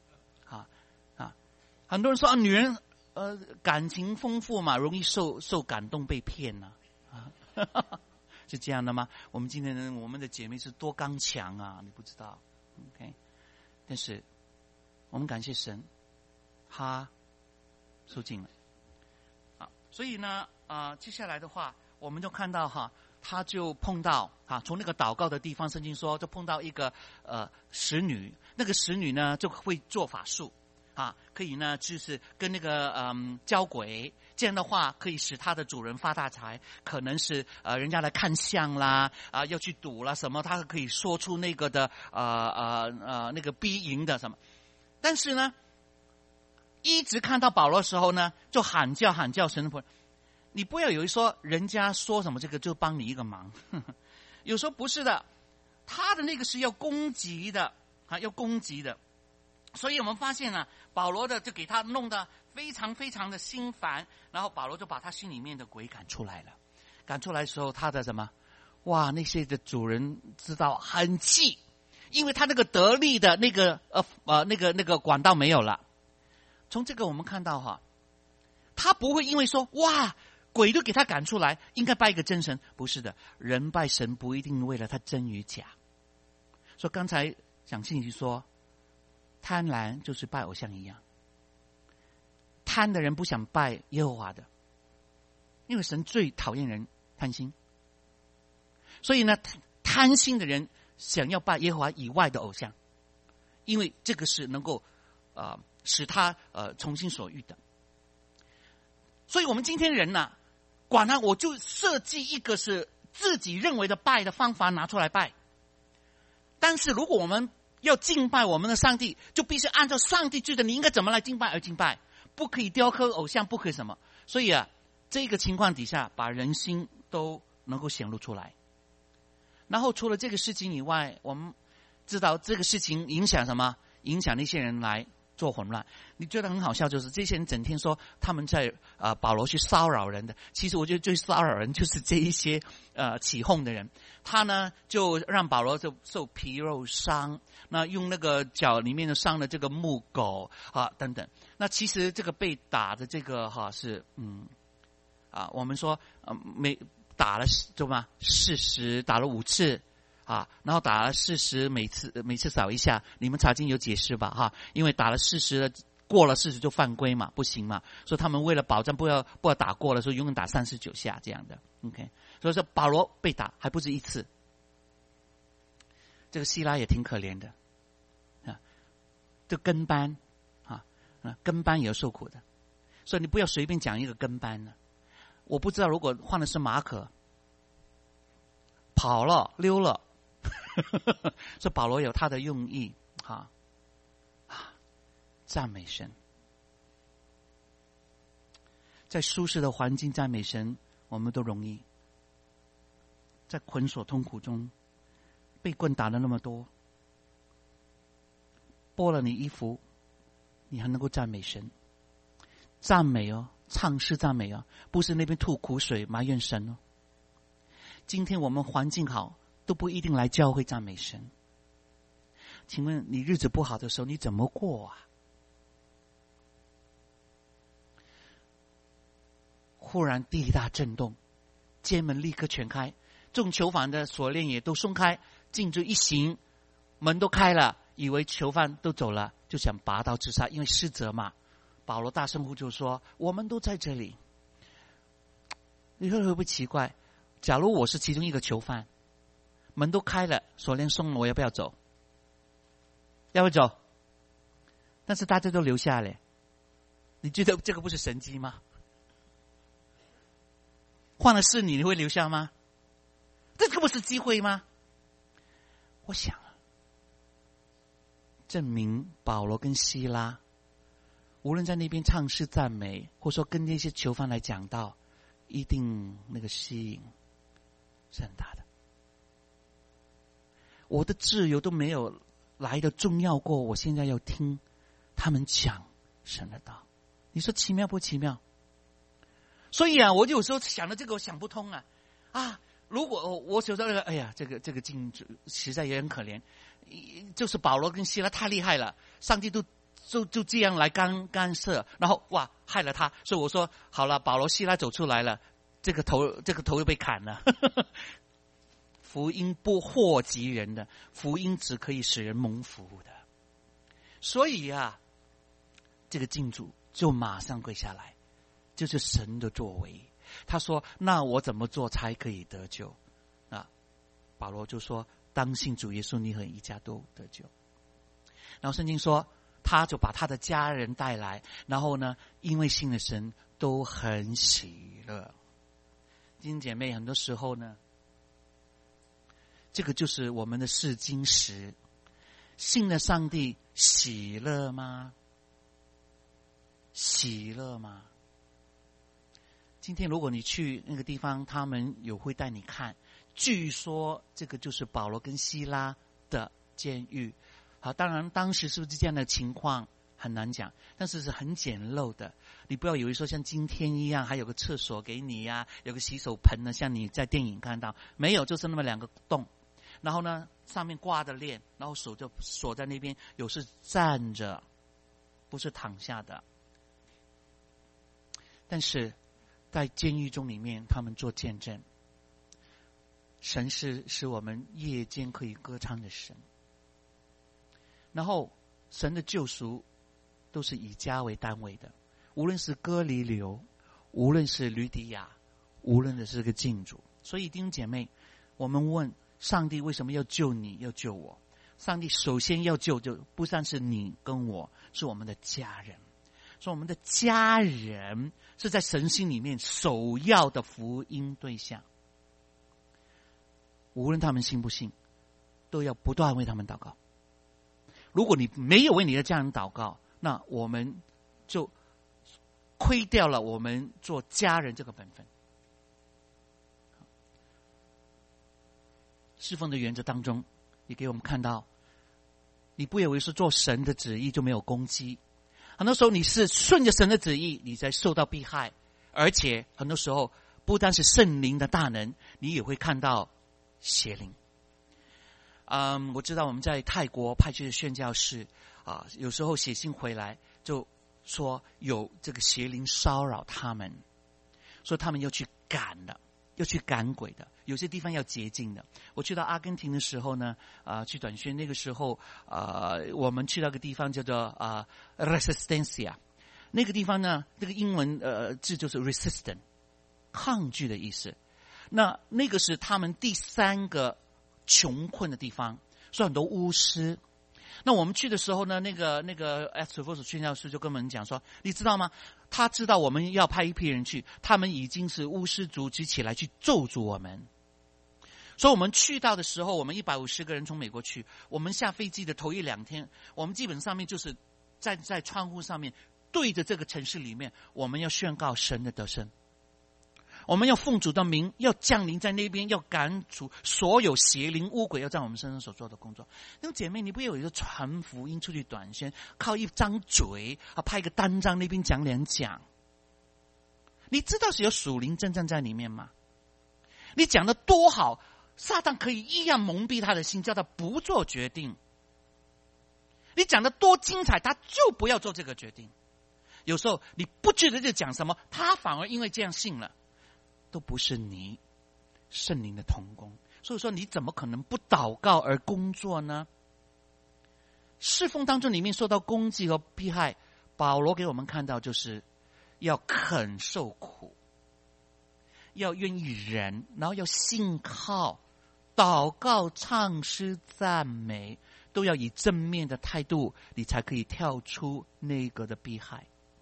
很多人说女人感情丰富嘛，容易受感动被骗呢是这样的吗？我们今天我们的姐妹是多刚强啊，你不知道 OK？ 但是我们感谢神，他受尽了所以呢接下来的话我们就看到他就碰到从那个祷告的地方，圣经说就碰到一个使女，那个使女呢就会做法术可以呢就是跟那个交鬼，这样的话可以使他的主人发大财，可能是人家来看相啦要去赌啦什么，他可以说出那个的那个逼赢的什么。但是呢一直看到保罗的时候呢，就喊叫神父，你不要以为说人家说什么这个就帮你一个忙有时候不是的，他的那个是要攻击的要攻击的。所以我们发现保罗的就给他弄得非常非常的心烦，然后保罗就把他心里面的鬼赶出来了。赶出来的时候，他的什么？哇，那些的主人知道很气，因为他那个得力的那个那个管道没有了。从这个我们看到他不会因为说哇鬼都给他赶出来，应该拜一个真神。不是的，人拜神不一定为了他真与假。所以刚才讲信息说，贪婪就是拜偶像一样，贪的人不想拜耶和华的，因为神最讨厌人贪心。所以呢，贪心的人想要拜耶和华以外的偶像，因为这个是能够使他重新所遇的。所以我们今天人管他，我就设计一个是自己认为的拜的方法拿出来拜。但是如果我们要敬拜我们的上帝，就必须按照上帝觉得你应该怎么来敬拜而敬拜，不可以雕刻偶像，不可以什么。所以这个情况底下把人心都能够显露出来。然后除了这个事情以外，我们知道这个事情影响什么？影响那些人来做混乱。你觉得很好笑，就是这些人整天说他们在保罗去骚扰人的，其实我觉得最骚扰人就是这一些起哄的人。他呢就让保罗就受皮肉伤，那用那个脚里面的伤的这个木狗等等。那其实这个被打的这个是我们说没打了对吗？40打了5次然后打了40，每次扫一下。你们查经有解释吧因为打了40过了40就犯规嘛，不行嘛，所以他们为了保证不要打过了，所以永远打39下这样的。OK， 所以说保罗被打还不止一次。这个希拉也挺可怜的这跟班跟班也有受苦的，所以你不要随便讲一个跟班呢。我不知道如果换的是马可跑了溜了所以保罗有他的用意赞美神，在舒适的环境赞美神我们都容易，在捆锁痛苦中被棍打了那么多，剥了你衣服你还能够赞美神。赞美唱诗赞美不是那边吐苦水埋怨神今天我们环境好都不一定来教会赞美神。请问你日子不好的时候你怎么过忽然地大震动，监门立刻全开，众囚犯的锁链也都松开，禁足一行，门都开了，以为囚犯都走了，就想拔刀自杀，因为失责嘛。保罗大声呼救说：我们都在这里。你说会不会奇怪？假如我是其中一个囚犯，门都开了，锁链松了，我要不要走？要不要走？但是大家都留下来，你觉得这个不是神迹吗？换了是你会留下吗？这个不是机会吗？我想证明保罗跟希拉无论在那边唱诗赞美，或者说跟那些囚犯来讲道，一定那个吸引是很大的。我的自由都没有来的重要过我现在要听他们讲神的道，你说奇妙不奇妙？所以啊，我有时候想到这个我想不通啊！如果我觉得哎呀，这个禁主实在也很可怜，就是保罗跟希拉太厉害了，上帝就这样来干涉，然后哇害了他，所以我说好了，保罗希拉走出来了，这个头又被砍了。福音不祸及人的，福音只可以使人蒙福的。所以啊，这个禁主就马上跪下来，就是神的作为。他说：那我怎么做才可以得救？保罗就说：当信主耶稣，你和一家都得救。然后圣经说，他就把他的家人带来，然后呢，因为信了神，都很喜乐。弟兄姐妹，很多时候呢，这个就是我们的试金石。信了上帝，喜乐吗？喜乐吗？今天如果你去那个地方，他们会带你看，据说这个就是保罗跟希拉的监狱。好，当然当时是不是这样的情况很难讲，但是是很简陋的。你不要以为说像今天一样还有个厕所给你呀，有个洗手盆呢，像你在电影看到，没有，就是那么2个洞，然后呢上面挂着链，然后手就锁在那边，有时站着，不是躺下的。但是在监狱中里面，他们做见证，神是使我们夜间可以歌唱的神。然后神的救赎都是以家为单位的，无论是哥尼流，无论是吕底亚，无论是个禁主。所以弟兄姐妹，我们问上帝为什么要救你，要救我？上帝首先要救就不单是你跟我，是我们的家人。说我们的家人是在神心里面首要的福音对象，无论他们信不信，都要不断为他们祷告。如果你没有为你的家人祷告，那我们就亏掉了我们做家人这个本分。侍奉的原则当中也给我们看到，你不以为是做神的旨意就没有攻击，很多时候你是顺着神的旨意，你在受到迫害，而且很多时候不单是圣灵的大能，你也会看到邪灵。我知道我们在泰国派去的宣教士有时候写信回来就说有这个邪灵骚扰他们，说他们要去赶的，要去赶鬼的，有些地方要洁净的。我去到阿根廷的时候呢，去短宣，那个时候我们去到个地方叫做Resistencia， 那个地方呢，这个英文字就是 resistant， 抗拒的意思。那个是他们第3个穷困的地方，所以很多巫师。那我们去的时候呢，那个 Astropos 宣教师就跟我们讲说，你知道吗？他知道我们要派一批人去，他们已经是巫师组织起来去咒诅我们。所以我们去到的时候，我们150个人从美国去，我们下飞机的头1、2天，我们基本上面就是站在窗户上面对着这个城市里面，我们要宣告神的得胜，我们要奉主的名，要降临在那边，要赶除所有邪灵污鬼，要在我们身上所做的工作。那姐妹，你不要有一个传福音出去短宣，靠一张嘴拍个单张那边讲2讲，你知道是有属灵真正在里面吗？你讲的多好，撒旦可以一样蒙蔽他的心，叫他不做决定。你讲的多精彩，他就不要做这个决定。 有时候你不觉得就讲什么，他反而因为这样信了，都不是你圣灵的同工。所以说你怎么可能不祷告而工作呢？侍奉当中里面受到攻击和迫害，保罗给我们看到就是要肯受苦，要愿意忍，然后要信靠，祷告、唱诗、赞美，都要以正面的态度，你才可以跳出那个的迫害。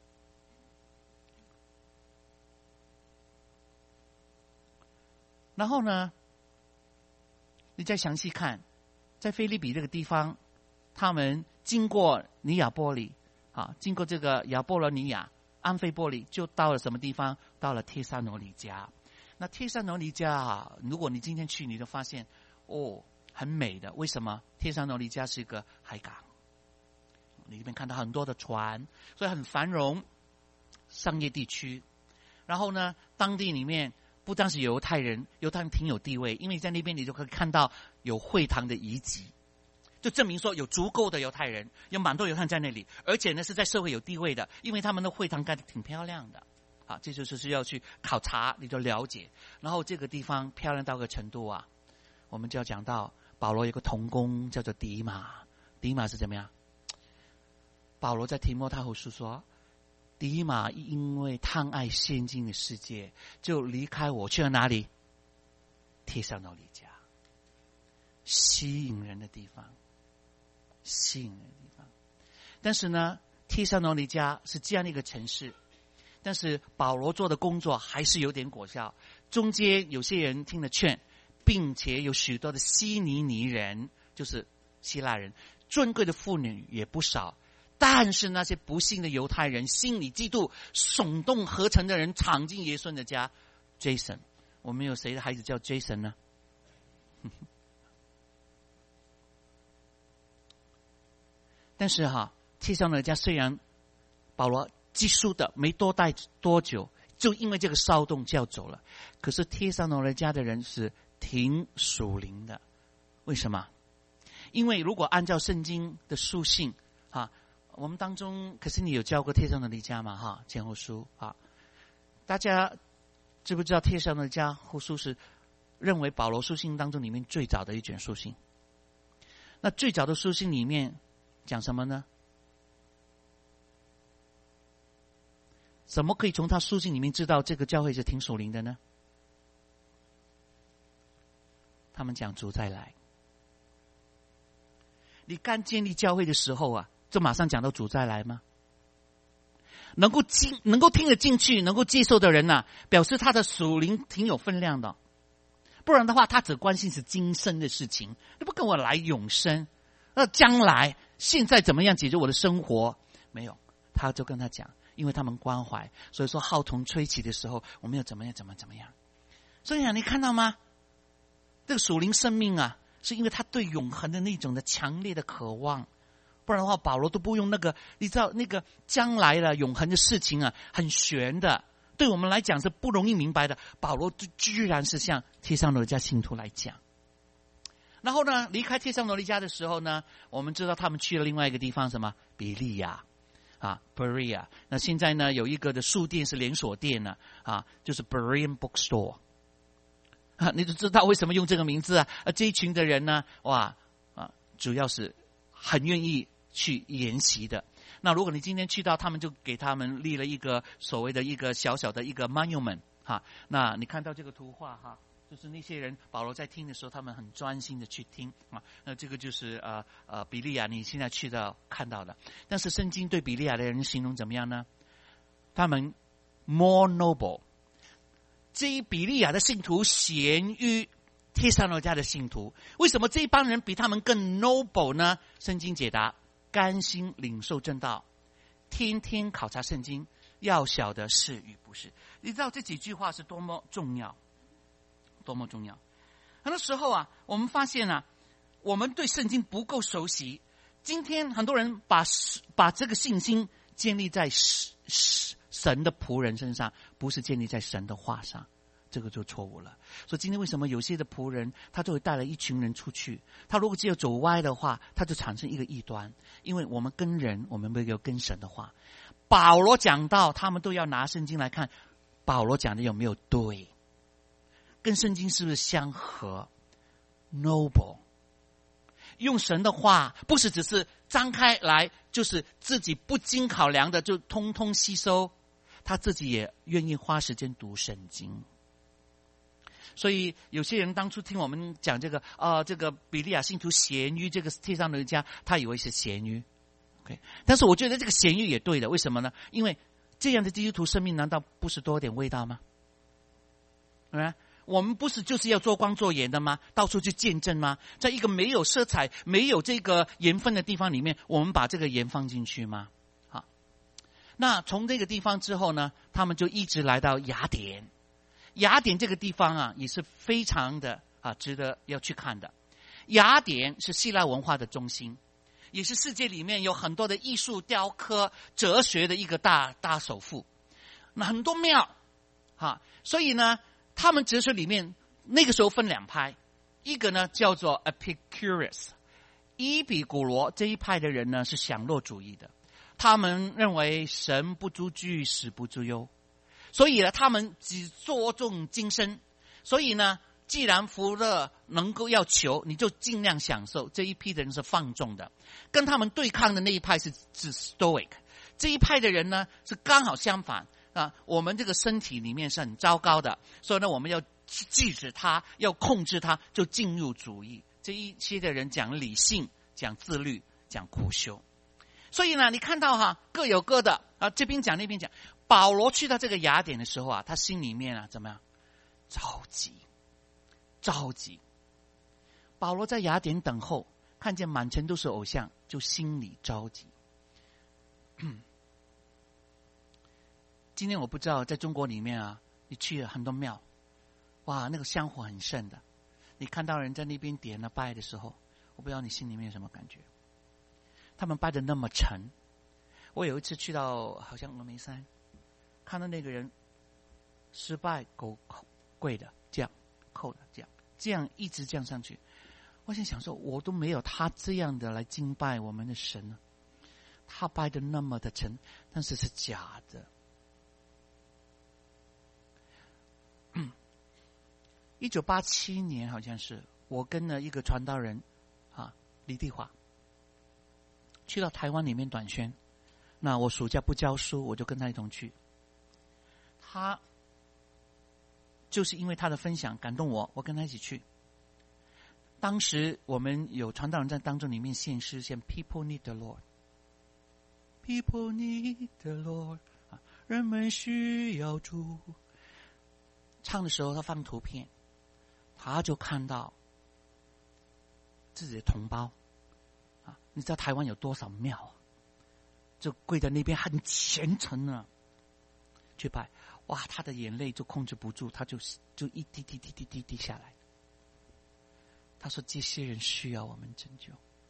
然后呢，你再详细看，在腓立比这个地方，他们经过尼亚波里经过这个亚波罗尼亚、安菲波里，就到了什么地方？到了帖撒罗尼迦。那帖撒罗尼迦如果你今天去，你就发现很美的。为什么？帖撒罗尼迦是一个海港，你里面看到很多的船，所以很繁荣，商业地区。然后呢，当地里面不单是犹太人挺有地位，因为在那边你就可以看到有会堂的遗迹，就证明说有足够的犹太人，有蛮多犹太人在那里，而且呢是在社会有地位的，因为他们的会堂盖得挺漂亮的。这就是要去考察，你就了解。然后这个地方漂亮到个程度我们就要讲到保罗有个同工叫做迪马。迪马是怎么样？保罗在提摩太后书说，迪马因为贪爱现今的世界，就离开我去了哪里？帖撒罗尼迦，吸引人的地方，吸引人的地方。但是呢，帖撒罗尼迦是这样的一个城市，但是保罗做的工作还是有点果效。中间有些人听了劝，并且有许多的希尼尼人，就是希腊人，尊贵的妇女也不少。但是那些不幸的犹太人心里嫉妒，耸动合成的人闯进耶稣的家。Jason， 我们有谁的孩子叫 Jason 呢？但是帖撒罗尼迦虽然保罗寄宿的没待多久，就因为这个骚动就要走了。可是帖撒罗尼迦的人是挺属灵的。为什么？因为如果按照圣经的书信我们当中，可是你有教过帖撒罗尼迦吗？前后书大家知不知道帖撒罗尼迦后书是认为保罗书信当中里面最早的一卷书信？那最早的书信里面讲什么呢？怎么可以从他书信里面知道这个教会是挺属灵的呢？他们讲主再来。你刚建立教会的时候就马上讲到主再来吗？能够听得进去，能够接受的人表示他的属灵挺有分量的。不然的话，他只关心是今生的事情，你不跟我来永生，将来现在怎么样解决我的生活？没有，他就跟他讲，因为他们关怀，所以说号筒吹起的时候，我们要怎么样怎么样。所以你看到吗？这个属灵生命是因为他对永恒的那种的强烈的渴望。不然的话，保罗都不用那个，你知道那个将来的永恒的事情很玄的，对我们来讲是不容易明白的。保罗居然是向帖撒罗尼迦信徒来讲。然后呢，离开帖撒罗尼迦的时候呢，我们知道他们去了另外一个地方，什么？比利亚Berea。那现在呢，有一个的书店是连锁店呢就是 Berean Bookstore。你就知道为什么用这个名字这一群的人呢，主要是很愿意去研习的。那如果你今天去到，他们就给他们立了一个所谓的一个小小的一个 monument 那你看到这个图画就是那些人保罗在听的时候，他们很专心的去听那这个就是比利亚你现在去到看到的。但是圣经对比利亚的人形容怎么样呢？他们 more noble。这一比利亚的信徒贤于帖撒罗尼迦的信徒。为什么这一帮人比他们更 noble 呢？圣经解答：甘心领受正道，天天考察圣经，要晓得是与不是。你知道这几句话是多么重要，多么重要。很多时候我们发现我们对圣经不够熟悉。今天很多人把这个信心建立在神的仆人身上，不是建立在神的话上，这个就错误了。所以今天为什么有些的仆人他就会带了一群人出去，他如果只有走歪的话，他就产生一个异端。因为我们跟人，我们没有跟神的话。 保罗讲到，他们都要拿圣经来看，保罗讲的有没有对，跟圣经是不是相合 ？Noble， 用神的话，不是只是张开来，就是自己不经考量的就通通吸收，他自己也愿意花时间读圣经。所以有些人当初听我们讲这个比利亚信徒咸鱼，这个帖撒罗尼迦他以为是咸鱼。Okay， 但是我觉得这个咸鱼也对的，为什么呢？因为这样的基督徒生命难道不是多点味道吗？我们不是就是要做光做盐的吗？到处去见证吗？在一个没有色彩、没有这个盐分的地方里面，我们把这个盐放进去吗？好，那从这个地方之后呢，他们就一直来到雅典。雅典这个地方啊，也是非常的值得要去看的。雅典是希腊文化的中心，也是世界里面有很多的艺术、雕刻、哲学的一个大首富。那很多庙所以呢，他们哲学里面那个时候分两派，一个呢叫做 Epicurus， 伊比古罗这一派的人呢是享乐主义的，他们认为神不足惧，死不足忧。所以呢，他们只着重今生。所以呢，既然福乐能够要求，你就尽量享受。这一批的人是放纵的，跟他们对抗的那一派是 Stoic。这一派的人呢，是刚好相反我们这个身体里面是很糟糕的，所以呢，我们要制止它，要控制它，就进入主义。这一些的人讲理性，讲自律，讲苦修。所以呢，你看到各有各的这边讲那边讲。保罗去到这个雅典的时候他心里面怎么样？着急。保罗在雅典等候，看见满城都是偶像，就心里着急。今天我不知道在中国里面你去了很多庙，哇，那个香火很盛的，你看到人在那边点了拜的时候，我不知道你心里面有什么感觉。他们拜的那么沉。我有一次去到好像峨眉山，看到那个人失败跪的这样扣的这样一直这样上去，我想说我都没有他这样的来敬拜我们的神呢。他拜的那么的沉，但是是假的。1987年好像是我跟了一个传道人李地华去到台湾里面短宣。那我暑假不教书，我就跟他一同去。他就是因为他的分享感动我跟他一起去。当时我们有传道人在当中里面献诗，献 People need the Lord， People need the Lord， 人们需要主。唱的时候他放图片，他就看到自己的同胞你知道台湾有多少庙就跪在那边很虔诚去拜，哇，他的眼泪就控制不住，他就一滴滴下来。他说这些人需要我们拯救。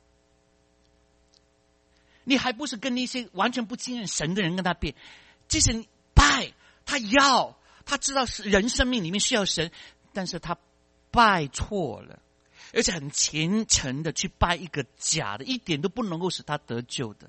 你还不是跟那些完全不信任神的人跟他辩，这是你拜他知道人生命里面需要神，但是他拜错了，而且很虔诚的去拜一个假的，一点都不能够使他得救的。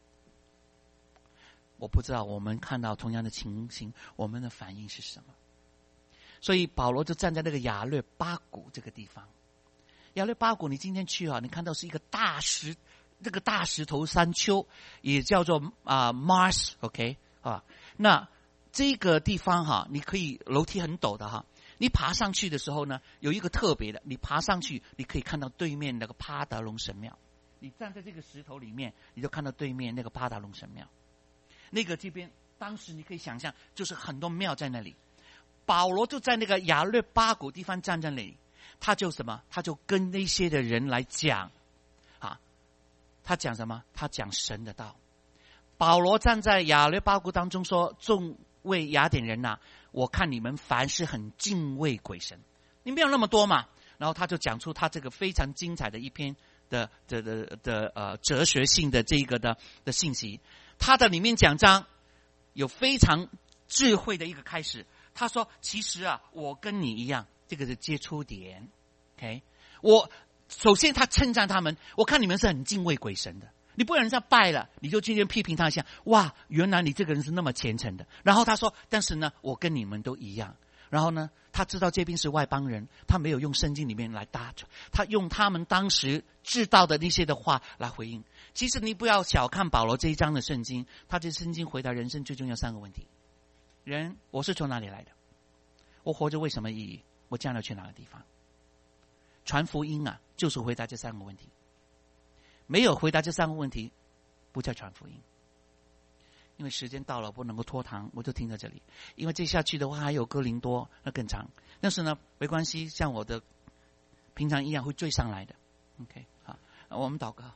我不知道我们看到同样的情形，我们的反应是什么？所以保罗就站在那个亚略巴谷这个地方。亚略巴谷，你今天去你看到是一个这个大石头山丘，也叫做Mars， OK 那这个地方你可以楼梯很陡的你爬上去的时候呢，有一个特别的，你爬上去，你可以看到对面那个帕达龙神庙。你站在这个石头里面，你就看到对面那个帕达龙神庙。那个这边当时你可以想象，就是很多庙在那里。保罗就在那个亚略巴谷地方站在那里，他就跟那些的人来讲他讲什么？他讲神的道。保罗站在亚略巴谷当中说，众位雅典人我看你们凡是很敬畏鬼神，你没有那么多嘛。然后他就讲出他这个非常精彩的一篇的哲学性的这个的信息。他的里面讲章有非常智慧的一个开始。他说其实我跟你一样，这个是接触点。 OK， 我首先他称赞他们，我看你们是很敬畏鬼神的， 你不能这样拜了，你就今天批评他一下，哇，原来你这个人是那么虔诚的。然后他说，但是呢，我跟你们都一样。然后呢，他知道这边是外邦人，他没有用圣经里面来搭，他用他们当时知道的那些的话来回应。其实你不要小看保罗这一章的圣经，他这圣经回答人生最重要3个问题：人，我是从哪里来的？我活着为什么意义？我将来去哪个地方？传福音啊，就是回答这3个问题。没有回答这3个问题，不叫传福音。因为时间到了，不能够拖堂，我就停在这里。因为接下去的话还有哥林多，那更长。但是呢，没关系，像我的平常一样会追上来的。OK， 好，我们祷告。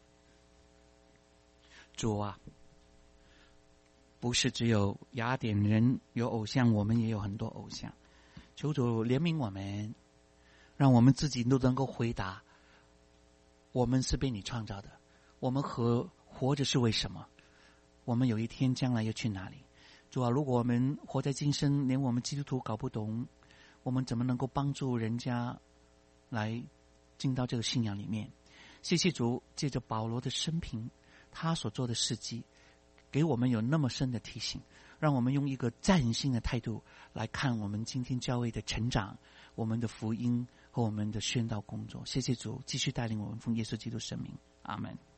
主啊，不是只有雅典人有偶像，我们也有很多偶像。求主怜悯我们，让我们自己都能够回答：我们是被你创造的，我们活着是为什么？我们有一天将来要去哪里？主啊，如果我们活在今生，连我们基督徒搞不懂，我们怎么能够帮助人家来进到这个信仰里面？谢谢主，借着保罗的生平，他所做的事迹，给我们有那么深的提醒，让我们用一个崭新的态度来看我们今天教会的成长，我们的福音和我们的宣道工作。谢谢主，继续带领我们奉耶稣基督圣名，阿们。